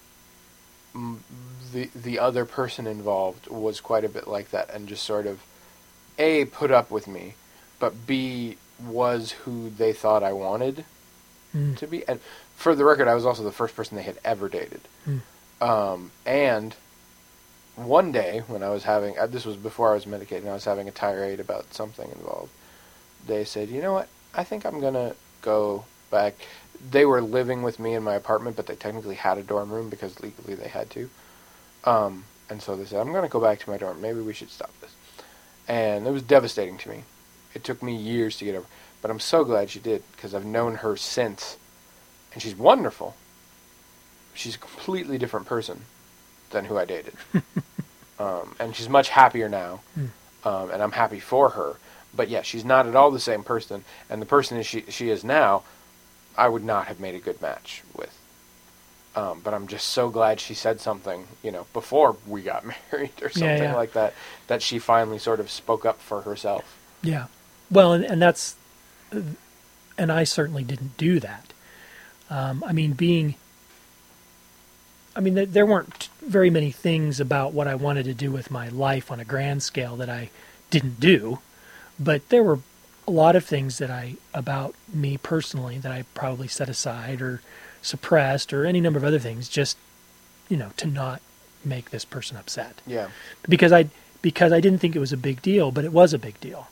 the the other person involved was quite a bit like that, and just sort of A, put up with me, but B, was who they thought I wanted Mm. to be. And for the record, I was also the first person they had ever dated. Mm. Um, and one day when I was having, uh, this was before I was medicated, and I was having a tirade about something involved, they said, you know what, I think I'm going to go back. They were living with me in my apartment, but they technically had a dorm room because legally they had to. Um, and so they said, I'm going to go back to my dorm. Maybe we should stop this. And it was devastating to me. It took me years to get over. But I'm so glad she did, because I've known her since. And she's wonderful. She's a completely different person than who I dated. um, and she's much happier now. Mm. Um, and I'm happy for her. But yeah, she's not at all the same person. And the person that she, she is now, I would not have made a good match with. Um, but I'm just so glad she said something, you know, before we got married or something yeah, yeah. like that, that she finally sort of spoke up for herself. Yeah. Well, and, and that's, and I certainly didn't do that. Um, I mean, being, I mean, th- there weren't very many things about what I wanted to do with my life on a grand scale that I didn't do, but there were a lot of things that I, about me personally, that I probably set aside or suppressed or any number of other things, just, you know, to not make this person upset. Yeah. Because I, because I didn't think it was a big deal, but it was a big deal.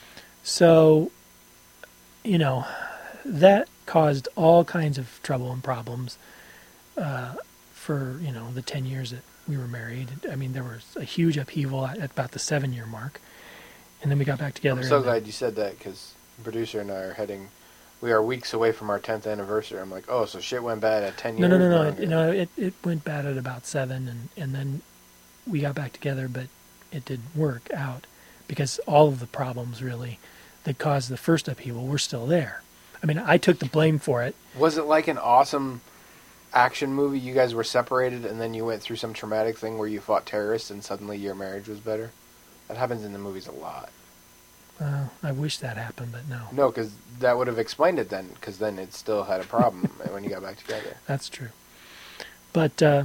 So, you know, that caused all kinds of trouble and problems uh, for, you know, the ten years that we were married. I mean, there was a huge upheaval at, at about the seven-year mark. And then we got back together. I'm so and, glad you said that, because the producer and I are heading, we are weeks away from our tenth anniversary. I'm like, oh, so shit went bad at ten No, years? no, no, no. No, It, you know, it, it went bad at about seven, and, and then we got back together, but it didn't work out because all of the problems really that caused the first upheaval were still there. I mean, I took the blame for it. Was it like an awesome action movie? You guys were separated, and then you went through some traumatic thing where you fought terrorists, and suddenly your marriage was better? That happens in the movies a lot. Uh, I wish that happened, but no. No, because that would have explained it then, because then it still had a problem when you got back together. That's true. But uh,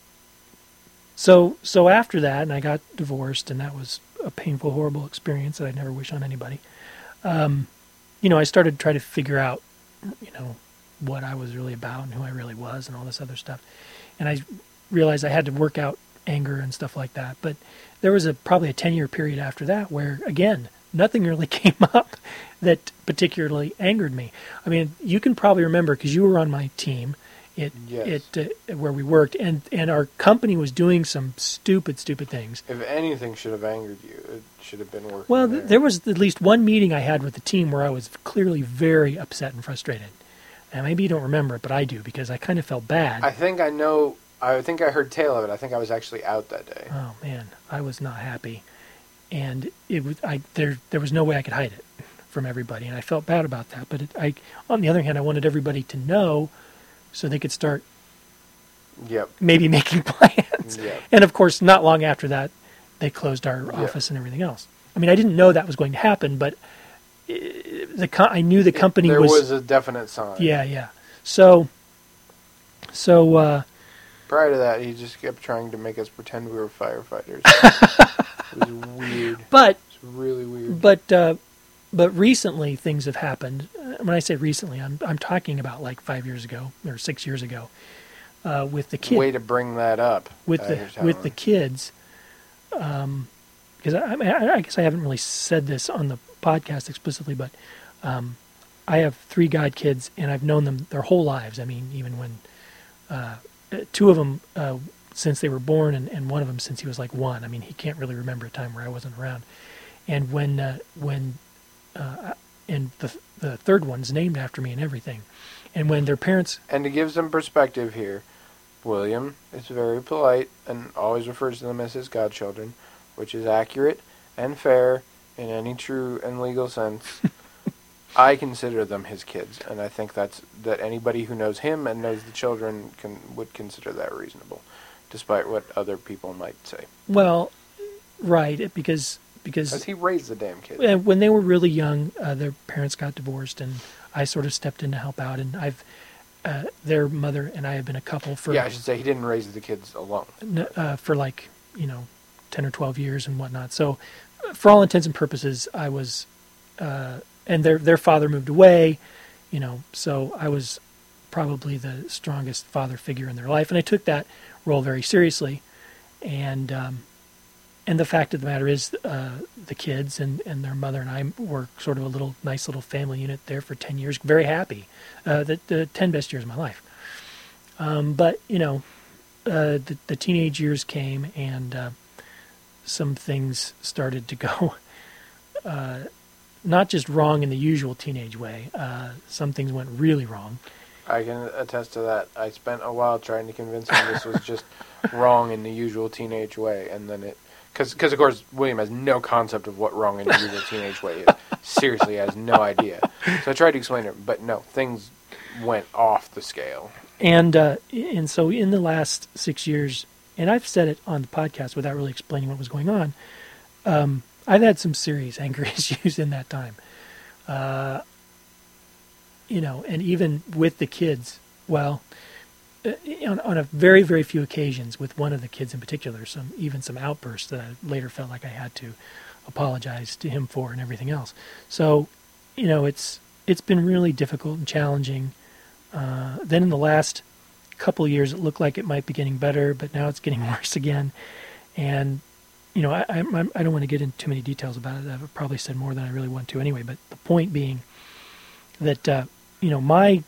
so so after that, and I got divorced, and that was a painful, horrible experience that I'd never wish on anybody. Um, you know, I started to try to figure out, you know, what I was really about and who I really was and all this other stuff. And I realized I had to work out anger and stuff like that. But there was a probably a ten-year period after that where, again, nothing really came up that particularly angered me. I mean, you can probably remember, because you were on my team, it, Yes. it uh, where we worked, and, and our company was doing some stupid, stupid things. If anything should have angered you, it should have been working Well, there. th- there was at least one meeting I had with the team where I was clearly very upset and frustrated. And maybe you don't remember it, but I do, because I kind of felt bad. I think I know, I think I heard tale of it. I think I was actually out that day. Oh man, I was not happy, and it was I there. There was no way I could hide it from everybody, and I felt bad about that. But it, I, on the other hand, I wanted everybody to know, so they could start Yep. maybe making plans. Yep. And of course, not long after that, they closed our Yeah. office and everything else. I mean, I didn't know that was going to happen, but uh, the co- I knew the company There was, was a definite sign. yeah, yeah. So, so. Uh, Prior to that, he just kept trying to make us pretend we were firefighters. It was weird. but It's really weird. But uh, but recently things have happened. Uh, When I say recently, I'm I'm talking about like five years ago or six years ago, uh, with the kid, Way to bring that up. with uh, the you're with telling the me. kids. Um, because I, I, mean, I I guess I haven't really said this on the podcast explicitly, but um, I have three god kids, and I've known them their whole lives. I mean, even when uh, two of them uh, since they were born, and, and one of them since he was like one. I mean, he can't really remember a time where I wasn't around. And when uh, when uh, and the the third one's named after me and everything. And when their parents, And to give some perspective here, William is very polite and always refers to them as his godchildren, which is accurate and fair in any true and legal sense. I consider them his kids, and I think that's that anybody who knows him and knows the children can would consider that reasonable, despite what other people might say. well, right, it- because because Because he raised the damn kids. uh, when they were really young, uh, their parents got divorced, and I sort of stepped in to help out. And I've uh, their mother and I have been a couple for Yeah, I should say he didn't raise the kids alone. n- uh, for like you know ten or twelve years and whatnot. So, uh, for all intents and purposes, I was, uh, and their their father moved away, you know. So I was probably the strongest father figure in their life, and I took that role very seriously. And um, and the fact of the matter is, uh, the kids and, and their mother and I were sort of a little nice little family unit there for ten years. Very happy. Uh, the, the ten best years of my life. Um, but, you know, uh, the, the teenage years came and uh, some things started to go uh, not just wrong in the usual teenage way. Uh, some things went really wrong. I can attest to that. I spent a while trying to convince him this was just wrong in the usual teenage way, and then it... Because, of course, William has no concept of what wrong in the usual teenage way is. Seriously, has no idea. So I tried to explain it, but no, things went off the scale. And uh, and so in the last six years, and I've said it on the podcast without really explaining what was going on, um, I've had some serious anger issues in that time. Uh, you know, and even with the kids, well, uh, on, on a very, very few occasions, with one of the kids in particular, some even some outbursts that I later felt like I had to apologize to him for and everything else. So, you know, it's it's been really difficult and challenging. Uh, then in the last couple of years, it looked like it might be getting better, but now it's getting worse again. And, you know, I, I, I don't want to get into too many details about it. I've probably said more than I really want to anyway. But the point being that, uh, you know, my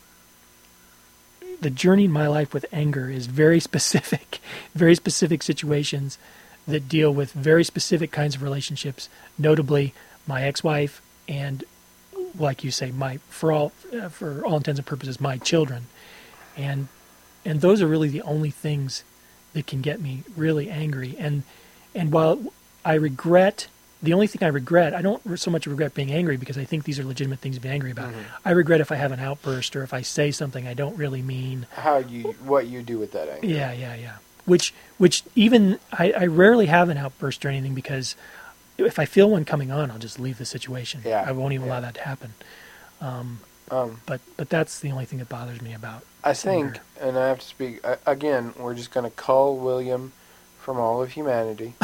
the journey in my life with anger is very specific, very specific situations that deal with very specific kinds of relationships, notably my ex-wife and, like you say, my for all uh, for all intents and purposes, my children, and and those are really the only things that can get me really angry. And and while I regret, the only thing I regret, I don't so much regret being angry because I think these are legitimate things to be angry about. Mm-hmm. I regret if I have an outburst or if I say something I don't really mean. How you what you do with that anger? Yeah, yeah, yeah. Which which even I, I rarely have an outburst or anything because if I feel one coming on, I'll just leave the situation. Yeah, I won't even yeah. allow that to happen. Um, um, but but that's the only thing that bothers me about. I think, and I have to speak uh, again. We're just going to cull William from all of humanity.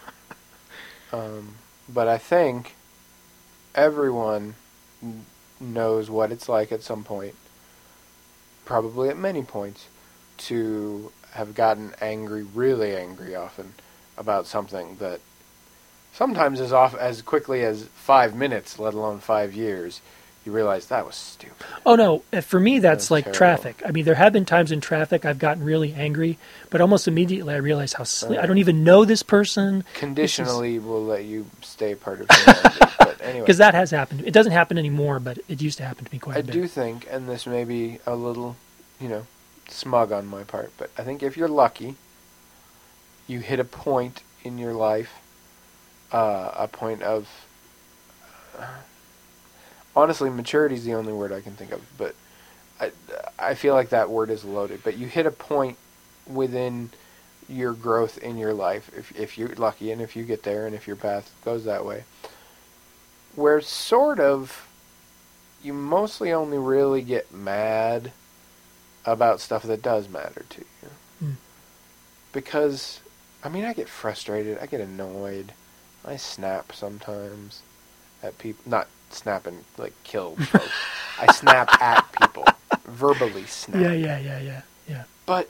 um, but I think everyone n- knows what it's like at some point, probably at many points, to have gotten angry, really angry often, about something that sometimes as off as quickly as five minutes, let alone five years, you realize that was stupid. Oh no, for me that's that like terrible. traffic. I mean, there have been times in traffic I've gotten really angry, but almost immediately I realize how sli- uh, I don't even know this person. Conditionally, is, we'll let you stay part of humanity. But anyway, because that has happened. It doesn't happen anymore, but it used to happen to me quite I a bit. do think, and this may be a little, you know, smug on my part, but I think if you're lucky, you hit a point in your life. Uh, a point of, uh, honestly, maturity is the only word I can think of, but I, I feel like that word is loaded. But you hit a point within your growth in your life, if if you're lucky, and if you get there, and if your path goes that way, where sort of you mostly only really get mad about stuff that does matter to you. Mm. Because, I mean, I get frustrated, I get annoyed. I snap sometimes at people. Not snap and, like, kill folks. I snap at people. Verbally snap. Yeah, yeah, yeah, yeah, yeah. But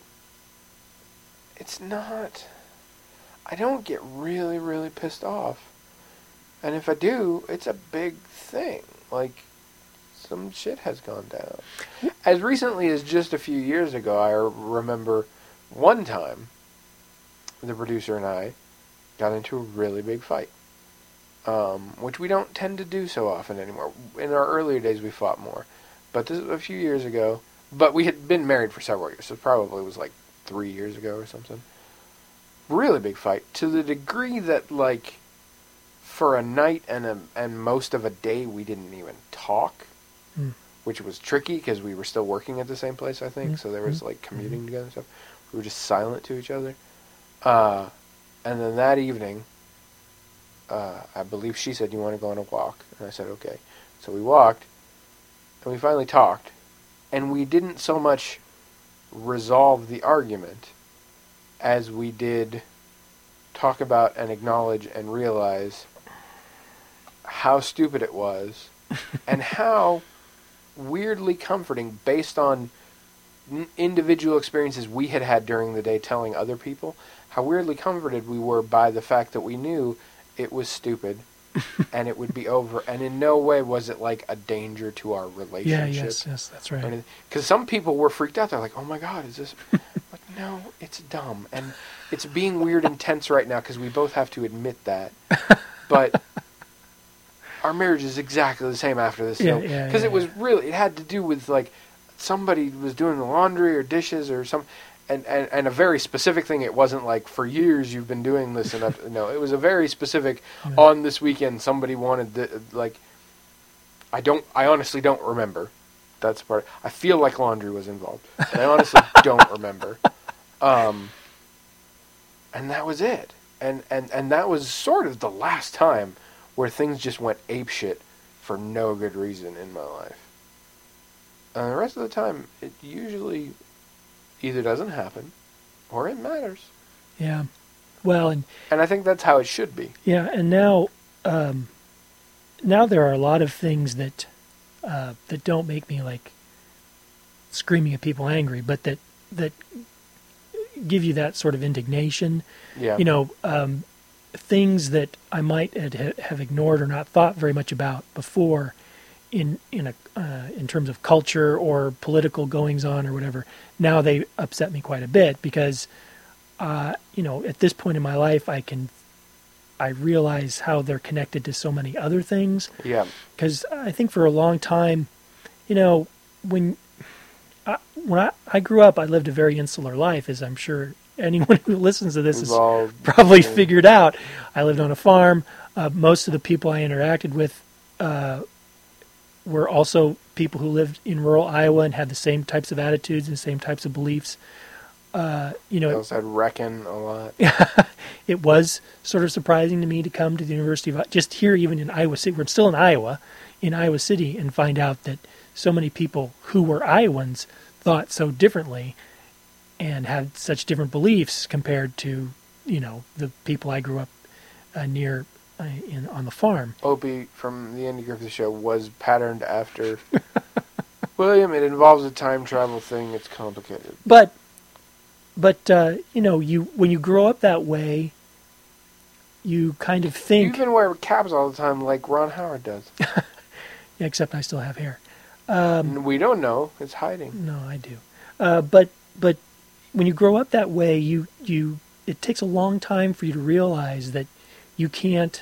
it's not... I don't get really, really pissed off. And if I do, it's a big thing. Like, some shit has gone down. As recently as just a few years ago, I remember one time the producer and I got into a really big fight, um, which we don't tend to do so often anymore. In our earlier days, we fought more, but this was a few years ago. But we had been married for several years, so probably it was like three years ago or something. Really big fight, to the degree that, like, for a night and a, and most of a day, we didn't even talk, mm. which was tricky because we were still working at the same place, I think. Mm. So there was, like, commuting mm. together and stuff. We were just silent to each other. Uh... And then that evening, uh, I believe she said, "You want to go on a walk?" And I said, "Okay." So we walked, and we finally talked. And we didn't so much resolve the argument as we did talk about and acknowledge and realize how stupid it was and how weirdly comforting, based on n- individual experiences we had had during the day telling other people, how weirdly comforted we were by the fact that we knew it was stupid and it would be over, and in no way was it like a danger to our relationship. Yeah, yes, yes, that's right. Because some people were freaked out. They're like, oh my God, is this... But no, it's dumb. And it's being weird and tense right now because we both have to admit that. But our marriage is exactly the same after this. Yeah, Because yeah, yeah, it was yeah. really... It had to do with like somebody was doing the laundry or dishes or some... And, and, and a very specific thing. It wasn't like, for years you've been doing this. And I've, no, it was a very specific, Yeah. on this weekend, somebody wanted, the, like... I don't... I honestly don't remember. That's part. I feel like laundry was involved. But I honestly don't remember. Um, and that was it. And, and, and that was sort of the last time where things just went apeshit for no good reason in my life. And the rest of the time, it usually... either doesn't happen, or it matters. Yeah. Well, and And I think that's how it should be. yeah, and now, um, now there are a lot of things that uh, that don't make me like screaming at people angry, but that that give you that sort of indignation. Yeah. You know, um, things that I might had, have ignored or not thought very much about before, in in a uh, in terms of culture or political goings on or whatever. Now they upset me quite a bit because, uh, you know, at this point in my life, I can, I realize how they're connected to so many other things. Yeah. Because I think for a long time, you know, when I, when I, I grew up, I lived a very insular life, as I'm sure anyone who listens to this We've has all probably been- figured out. I lived on a farm. Uh, most of the people I interacted with uh, were also people who lived in rural Iowa and had the same types of attitudes and same types of beliefs. Uh, you know, They also had reckon a lot. it was sort of surprising to me to come to the University of just here, even in Iowa City. We're still in Iowa, in Iowa City, and find out that so many people who were Iowans thought so differently and had such different beliefs compared to, you know, the people I grew up uh, near uh, in on the farm. Opie from the Andy Griffith Show was patterned after William. It involves a time travel thing. It's complicated. But, but uh, you know, you when you grow up that way, you kind of You think. even wear caps all the time like Ron Howard does. Yeah, except I still have hair. Um, we don't know. It's hiding. No, I do. Uh, but but when you grow up that way, you you it takes a long time for you to realize that you can't.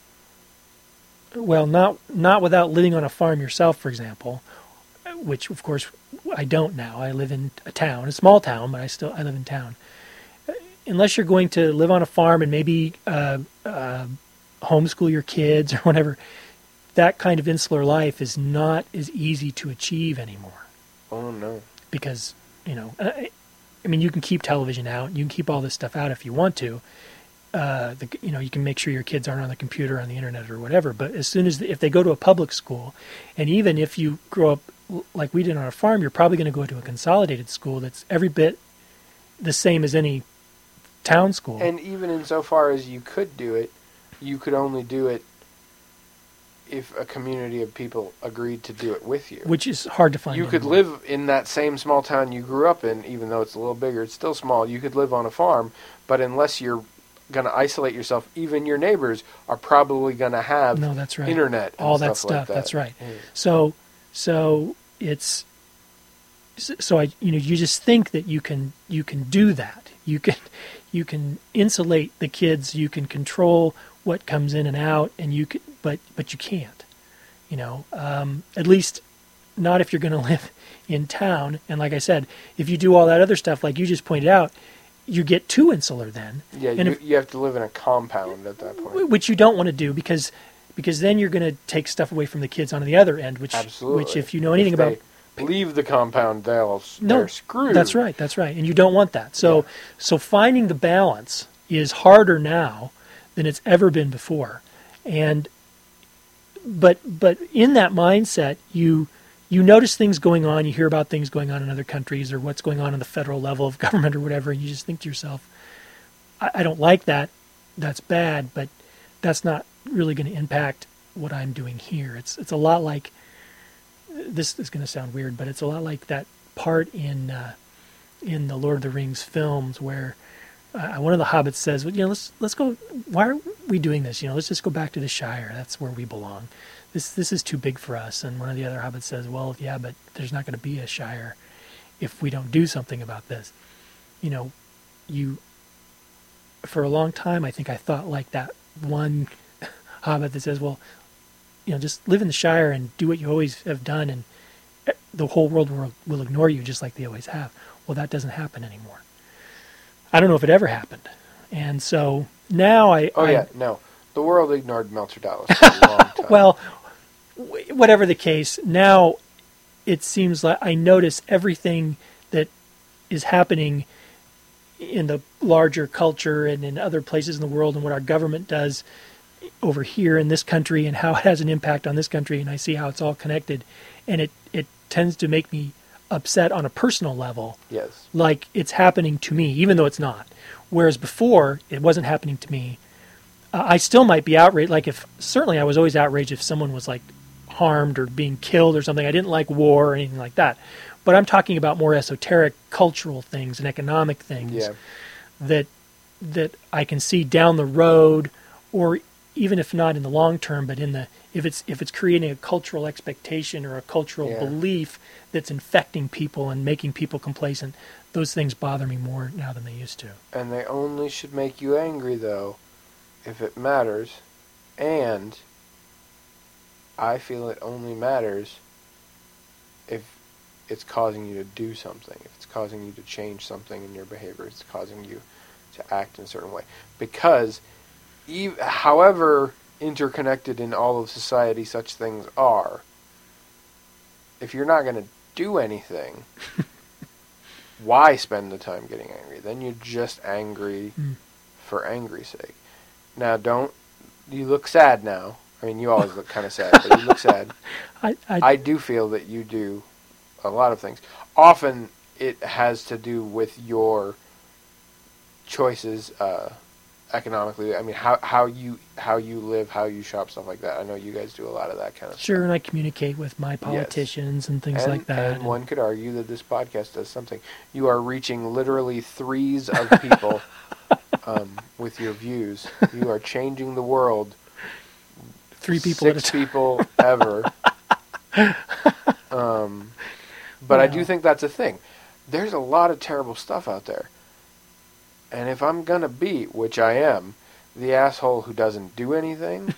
Well, not not without living on a farm yourself, for example, which of course I don't now. I live in a town, a small town, but I still I live in town. Unless you're going to live on a farm and maybe uh, uh, homeschool your kids or whatever, that kind of insular life is not as easy to achieve anymore. Oh no. Because, you know, I, I mean, you can keep television out, you can keep all this stuff out if you want to. Uh, the, you know, you can make sure your kids aren't on the computer, on the internet, or whatever. But as soon as the, if they go to a public school, and even if you grow up like we did on our farm, you're probably going to go to a consolidated school that's every bit the same as any town school. And even insofar as you could do it, you could only do it if a community of people agreed to do it with you. Which is hard to find. You could anymore. live in that same small town you grew up in, even though it's a little bigger. It's still small. You could live on a farm, but unless you're going to isolate yourself, even your neighbors are probably going to have no, that's right. internet, and all that stuff. stuff. Like that. That's right. Yeah. So, so it's so I you know you just think that you can you can do that. You can you can insulate the kids. You can control what comes in and out, and you can, but but you can't. You know, um, at least not if you're going to live in town. And like I said, if you do all that other stuff, like you just pointed out, you get too insular then. Yeah, and you, if, you have to live in a compound at that point. which you don't want to do because because then you're going to take stuff away from the kids on the other end. Which Absolutely. which if you know anything if about. they leave the compound, they'll No, they're screwed. That's right. That's right. And you don't want that. So, Yeah. so finding the balance is harder now than it's ever been before. And, but, but in that mindset, you, you notice things going on. You hear about things going on in other countries or what's going on on the federal level of government or whatever. And you just think to yourself, I, I don't like that. That's bad, but that's not really going to impact what I'm doing here. It's, it's a lot like, this is going to sound weird, but it's a lot like that part in uh, in the Lord of the Rings films where uh, one of the hobbits says, well, you know, let's let's go. Why are we doing this? You know, let's just go back to the Shire. That's where we belong. This this is too big for us. And one of the other hobbits says, well, yeah, but there's not going to be a Shire if we don't do something about this. You know, you for a long time, I think I thought like that one hobbit that says, well, you know, just live in the Shire and do what you always have done, and the whole world will, will ignore you just like they always have. Well, that doesn't happen anymore. I don't know if it ever happened. And so now I... Oh, I, yeah, no. The world ignored Meltzer Dallas for a long time. Well, w- whatever the case, now it seems like I notice everything that is happening in the larger culture and in other places in the world and what our government does over here in this country and how it has an impact on this country, and I see how it's all connected, and it, it tends to make me upset on a personal level. Yes. Like it's happening to me, even though it's not. Whereas before, it wasn't happening to me. Uh, I still might be outraged. Like if, certainly I was always outraged if someone was like harmed or being killed or something. I didn't like war or anything like that. But I'm talking about more esoteric cultural things and economic things Yeah. that that I can see down the road, or even if not in the long term, but in the if it's if it's creating a cultural expectation or a cultural Yeah. belief that's infecting people and making people complacent, those things bother me more now than they used to. And they only should make you angry, though, if it matters. And I feel it only matters if it's causing you to do something, if it's causing you to change something in your behavior, it's causing you to act in a certain way. Because ev- however interconnected in all of society such things are, if you're not going to do anything, why spend the time getting angry? Then you're just angry Mm. for angry's sake. Now, don't... You look sad now. I mean, you always look kind of sad, but you look sad. I, I, I do feel that you do a lot of things. Often it has to do with your choices uh, economically. I mean, how how you how you live, how you shop, stuff like that. I know you guys do a lot of that kind of sure, stuff. and I communicate with my politicians and things and, like that. And one could argue that this podcast does something. You are reaching literally threes of people um, with your views. You are changing the world. Three people Six at a time. people ever. um, but I do Wow. think that's a thing. There's a lot of terrible stuff out there. And if I'm going to be, which I am, the asshole who doesn't do anything,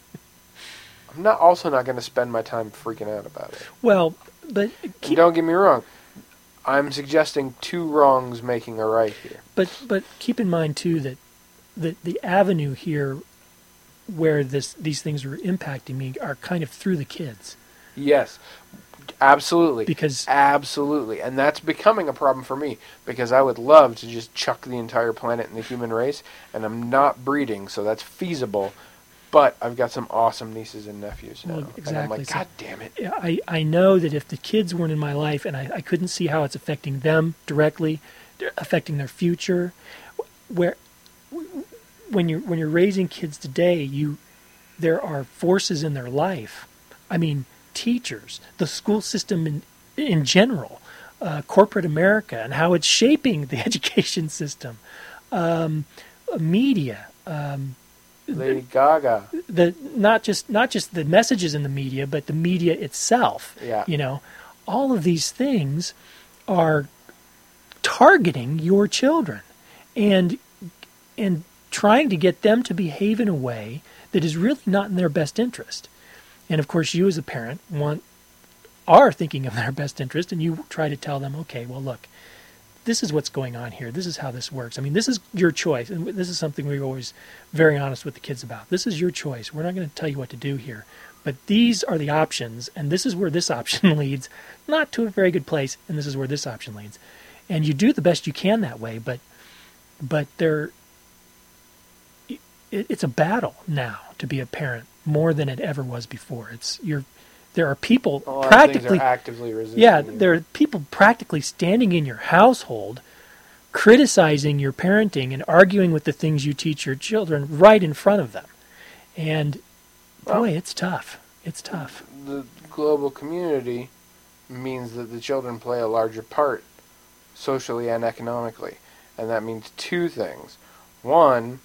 I'm not also not going to spend my time freaking out about it. Well, but And keep, don't get me wrong. I'm suggesting two wrongs making a right here. but but keep in mind too that the the avenue here where this these things are impacting me are kind of through the kids. Yes, absolutely. Because Absolutely. And that's becoming a problem for me because I would love to just chuck the entire planet in the human race, and I'm not breeding, so that's feasible. But I've got some awesome nieces and nephews now. Well, And I'm exactly. like, So- God damn it. I, I know that if the kids weren't in my life and I, I couldn't see how it's affecting them directly, affecting their future, where when you're when you're raising kids today, you there are forces in their life. I mean, teachers, the school system in in general, uh, corporate America, and how it's shaping the education system, um, media. Um, Lady Gaga. the not just not just the messages in the media, but the media itself. Yeah. You know, all of these things are targeting your children and and trying to get them to behave in a way that is really not in their best interest. And of course, you as a parent want are thinking of their best interest, and you try to tell them, okay, well, look, this is what's going on here. This is how this works. I mean, this is your choice. And this is something we're always very honest with the kids about. This is your choice. We're not going to tell you what to do here. But these are the options, and this is where this option leads, not to a very good place, and this is where this option leads. And you do the best you can that way, but but there, it, it's a battle now to be a parent more than it ever was before. It's you're there are people A lot practically of things are actively resisting yeah, you. there are people practically standing in your household, criticizing your parenting and arguing with the things you teach your children right in front of them. And boy, Well, it's tough. It's tough. The global community means that the children play a larger part socially and economically. And that means two things. One,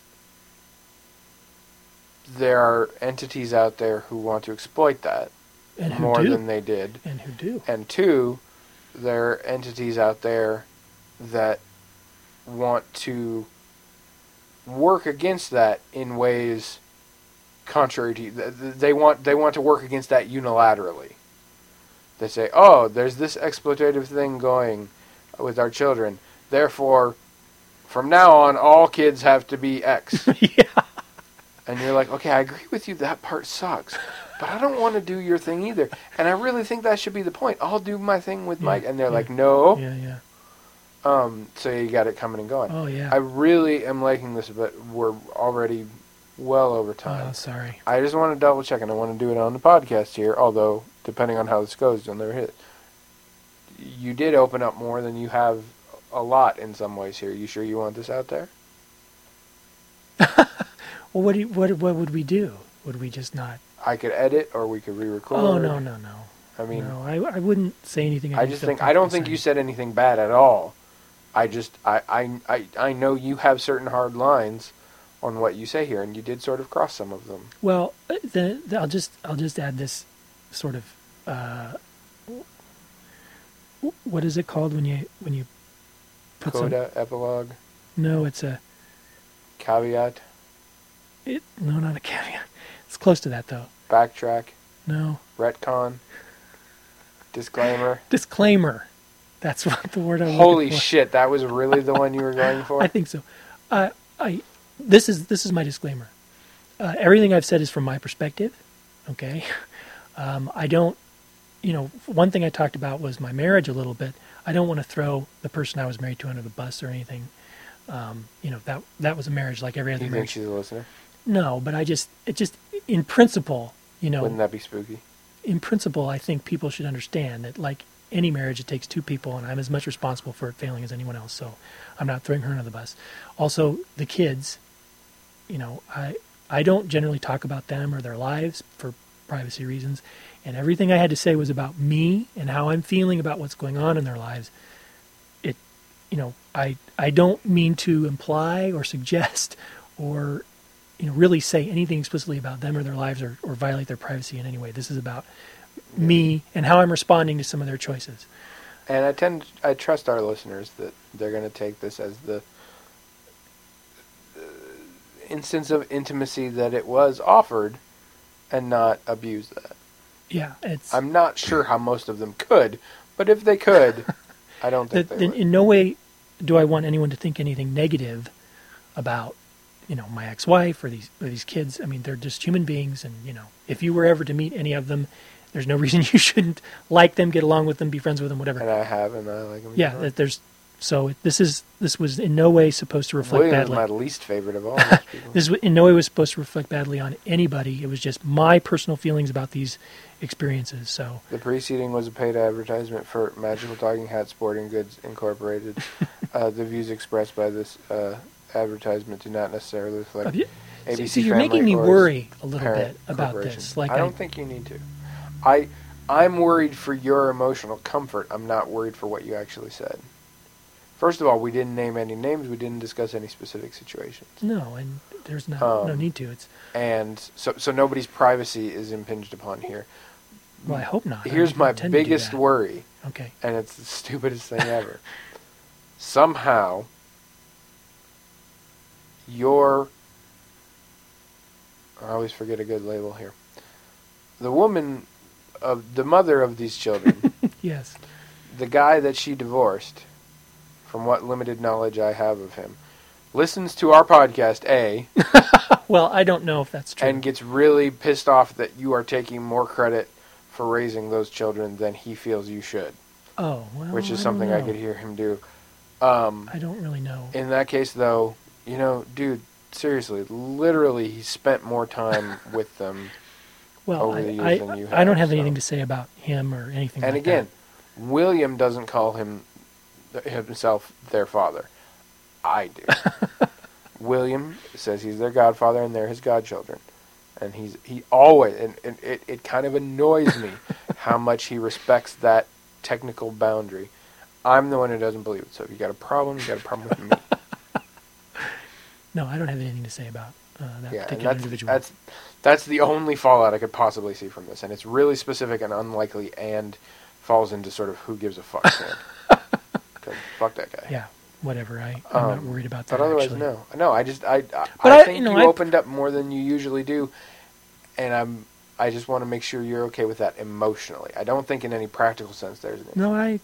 there are entities out there who want to exploit that And who more do. than they did. And who do. And two, there are entities out there that want to work against that in ways contrary to they want they want to work against that unilaterally. They say, "Oh, there's this exploitative thing going with our children. Therefore, from now on, all kids have to be X." Yeah. And you're like, "Okay, I agree with you. That part sucks, but I don't want to do your thing either. And I really think that should be the point. I'll do my thing with Yeah, Mike." And they're yeah. like, "No." Yeah, yeah. Um, so you got it coming and going. Oh, yeah. I really am liking this, but we're already well over time. Oh, sorry. I just want to double check, and I want to do it on the podcast here, although, depending on how this goes, you'll never hit it. You did open up more than you have a lot in some ways here. You sure you want this out there? Well, what, do you, what what would we do? Would we just not? I could edit, or we could re-record. Oh, no, no, no. I mean, no, I, I wouldn't say anything. I didn't just feel think I don't comfortable think you saying. said anything bad at all. I just I, I I I know you have certain hard lines on what you say here, and you did sort of cross some of them. Well, uh, then then I'll just I'll just add this sort of uh, what is it called when you when you put Coda, epilogue, some? No, it's a caveat, it, no, not a caveat. It's close to that though. backtrack, No, retcon, disclaimer. disclaimer. That's what the word I'm Holy looking for. shit, that was really the one you were going for? I think so. Uh, I this is this is my disclaimer. Uh, everything I've said is from my perspective. Okay, um, I don't. You know, one thing I talked about was my marriage a little bit. I don't want to throw the person I was married to under the bus or anything. Um, you know, that that was a marriage like every other You think marriage. she's a listener? No, but I just it just in principle, you know, Wouldn't that be spooky? in principle, I think people should understand that, like any marriage, it takes two people, and I'm as much responsible for it failing as anyone else. So I'm not throwing her under the bus. Also, the kids, you know, I I don't generally talk about them or their lives for privacy reasons, and everything I had to say was about me and how I'm feeling about what's going on in their lives. It, you know, I I don't mean to imply or suggest or you know really say anything explicitly about them or their lives or, or violate their privacy in any way. This is about me and how I'm responding to some of their choices. And I tend, I trust our listeners that they're going to take this as the uh, instance of intimacy that it was offered, and not abuse that. Yeah, it's. I'm not sure how most of them could, but if they could, I don't think that, they in, would. in no way do I want anyone to think anything negative about, you know, my ex-wife or these or these kids. I mean, they're just human beings, and you know, if you were ever to meet any of them, there's no reason you shouldn't like them, get along with them, be friends with them, whatever. And I have, and I like them. Yeah, that there's. So it, this is this was in no way supposed to reflect William is badly. my least favorite of all those people. This was, in no way was supposed to reflect badly on anybody. It was just my personal feelings about these experiences. So The preceding was a paid advertisement for Magical Talking Hat Sporting Goods Incorporated. uh, the views expressed by this uh, advertisement do not necessarily reflect Have you- A B C see, you're Family making me or worry a little parent bit about corporation. this. Like I don't think you need to. I I'm worried for your emotional comfort. I'm not worried for what you actually said. First of all, we didn't name any names. We didn't discuss any specific situations. no, and there's no Um, no need to. It's And so, so nobody's privacy is impinged upon here. well, I hope not. I Here's don't my intend to do biggest that. worry, Okay. and it's the stupidest thing ever. Somehow, your... I always forget a good label here. The woman, of the mother of these children, Yes. the guy that she divorced, from what limited knowledge I have of him, listens to our podcast, A, Well, I don't know if that's true. and gets really pissed off that you are taking more credit for raising those children than he feels you should, oh, well, which is I don't something I know. could hear him do. Um, I don't really know. in that case, though, you know, dude, seriously, literally, he spent more time with them. Well, over I, the years I, than you I don't have, have anything so. to say about him or anything And like again, William doesn't call him himself their father. I do. William says he's their godfather and they're his godchildren. And he's he always, and, and it, it kind of annoys me how much he respects that technical boundary. I'm the one who doesn't believe it. So if you got a problem, you got a problem with me. No, I don't have anything to say about uh, that Yeah, and particular that's, individual. that's that's the only fallout I could possibly see from this, and it's really specific and unlikely, and falls into sort of who gives a fuck. Because fuck that guy. Yeah, whatever. I, I'm Um, not worried about that. But otherwise, actually. no, no. I just I I, But I I- think you know, you I- opened up more than you usually do, and I'm I just want to make sure you're okay with that emotionally. I don't think in any practical sense there's an issue. No, I.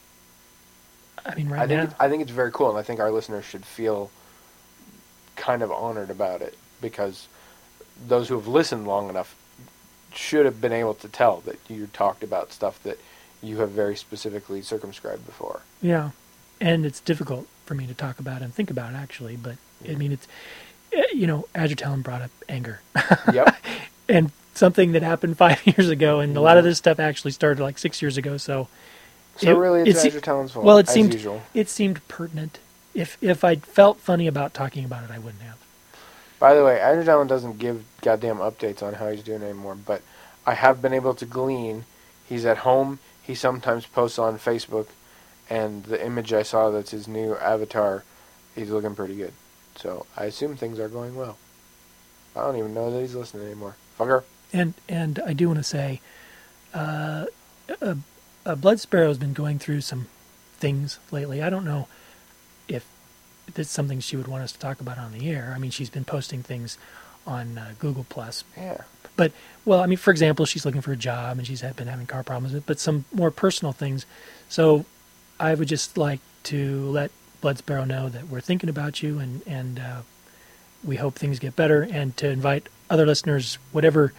I mean, right I think now. it, I think it's very cool, and I think our listeners should feel kind of honored about it, because those who have listened long enough should have been able to tell that you talked about stuff that you have very specifically circumscribed before. Yeah, and it's difficult for me to talk about and think about, actually. But I mean, it's eh, you know, Azure Talon brought up anger. Yep. And something that happened five years ago, and a lot of this stuff actually started like six years ago. So, So It- really, it's it se- Azure Talon's fault, well, it as seemed usual. it seemed pertinent. If if I'd felt funny about talking about it, I wouldn't have. By the way, Azure Talon doesn't give goddamn updates on how he's doing anymore, but I have been able to glean he's at home. He sometimes posts on Facebook, and the image I saw that's his new avatar, he's looking pretty good. So I assume things are going well. I don't even know that he's listening anymore. Fucker. And and I do want to say, uh, uh, uh, Blood Sparrow's been going through some things lately. I don't know if that's something she would want us to talk about on the air. I mean, she's been posting things on uh, Google Plus. Yeah. But, well, I mean, for example, she's looking for a job and she's had- been having car problems, but some more personal things. So I would just like to let Blood Sparrow know that we're thinking about you, and, and uh, we hope things get better, and to invite other listeners, whatever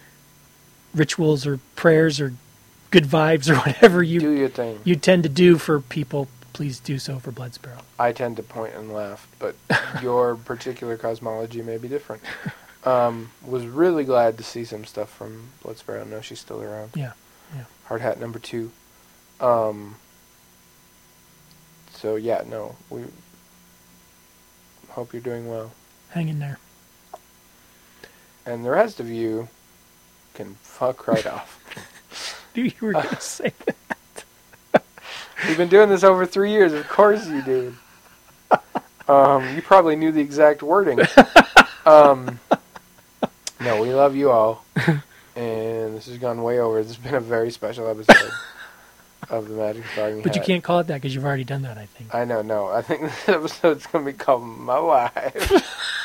rituals or prayers or good vibes or whatever Do you your thing. you tend to do for people, please do so for Blood Sparrow. I tend to point and laugh, but your particular cosmology may be different. Um, was really glad to see some stuff from Blood Sparrow. I know she's still around. Yeah, yeah. Hard hat number two. Um, so yeah, no, we hope you're doing well. Hang in there. And the rest of you can fuck right off. You were going to say that. We've been doing this over three years. Of course you did. Um, you probably knew the exact wording. Um, no, we love you all. And this has gone way over. This has been a very special episode of the Magic Talking But you Hat. can't call it that because you've already done that, I think. I know, no. I think this episode's going to be called My Life.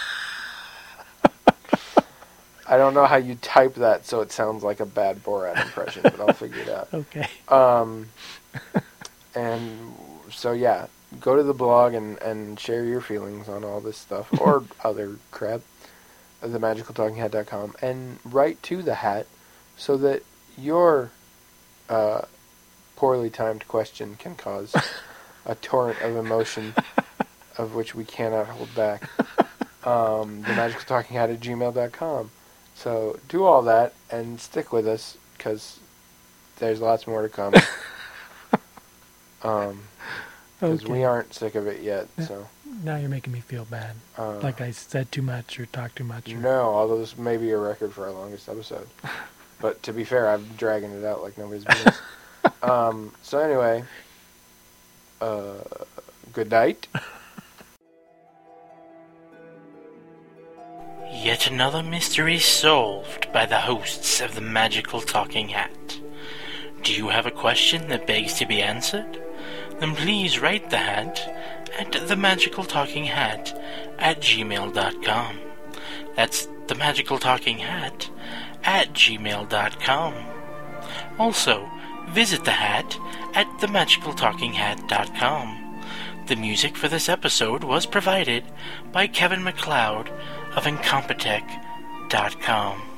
I don't know how you type that so it sounds like a bad Borat impression, but I'll figure it out. Okay. Um, and so, yeah, go to the blog and, and share your feelings on all this stuff, or other crap, at the magical talking hat dot com, and write to the hat so that your uh, poorly timed question can cause a torrent of emotion of which we cannot hold back. Um, the magical talking hat at gmail dot com. So do all that and stick with us, because there's lots more to come. Um, because Okay. we aren't sick of it yet. Yeah. So Now you're making me feel bad. uh, Like I said too much or talked too much. Or... no, although this may be a record for our longest episode. But to be fair, I'm dragging it out like nobody's business. um, so anyway, uh, good night. Yet another mystery solved by the hosts of the Magical Talking Hat. Do you have a question that begs to be answered? Then please write the hat at the Magical Talking Hat at gmail dot com. That's the Magical Talking Hat at gmail dot com. Also, visit the hat at the magical talking hat dot com. The music for this episode was provided by Kevin MacLeod of incompetech dot com.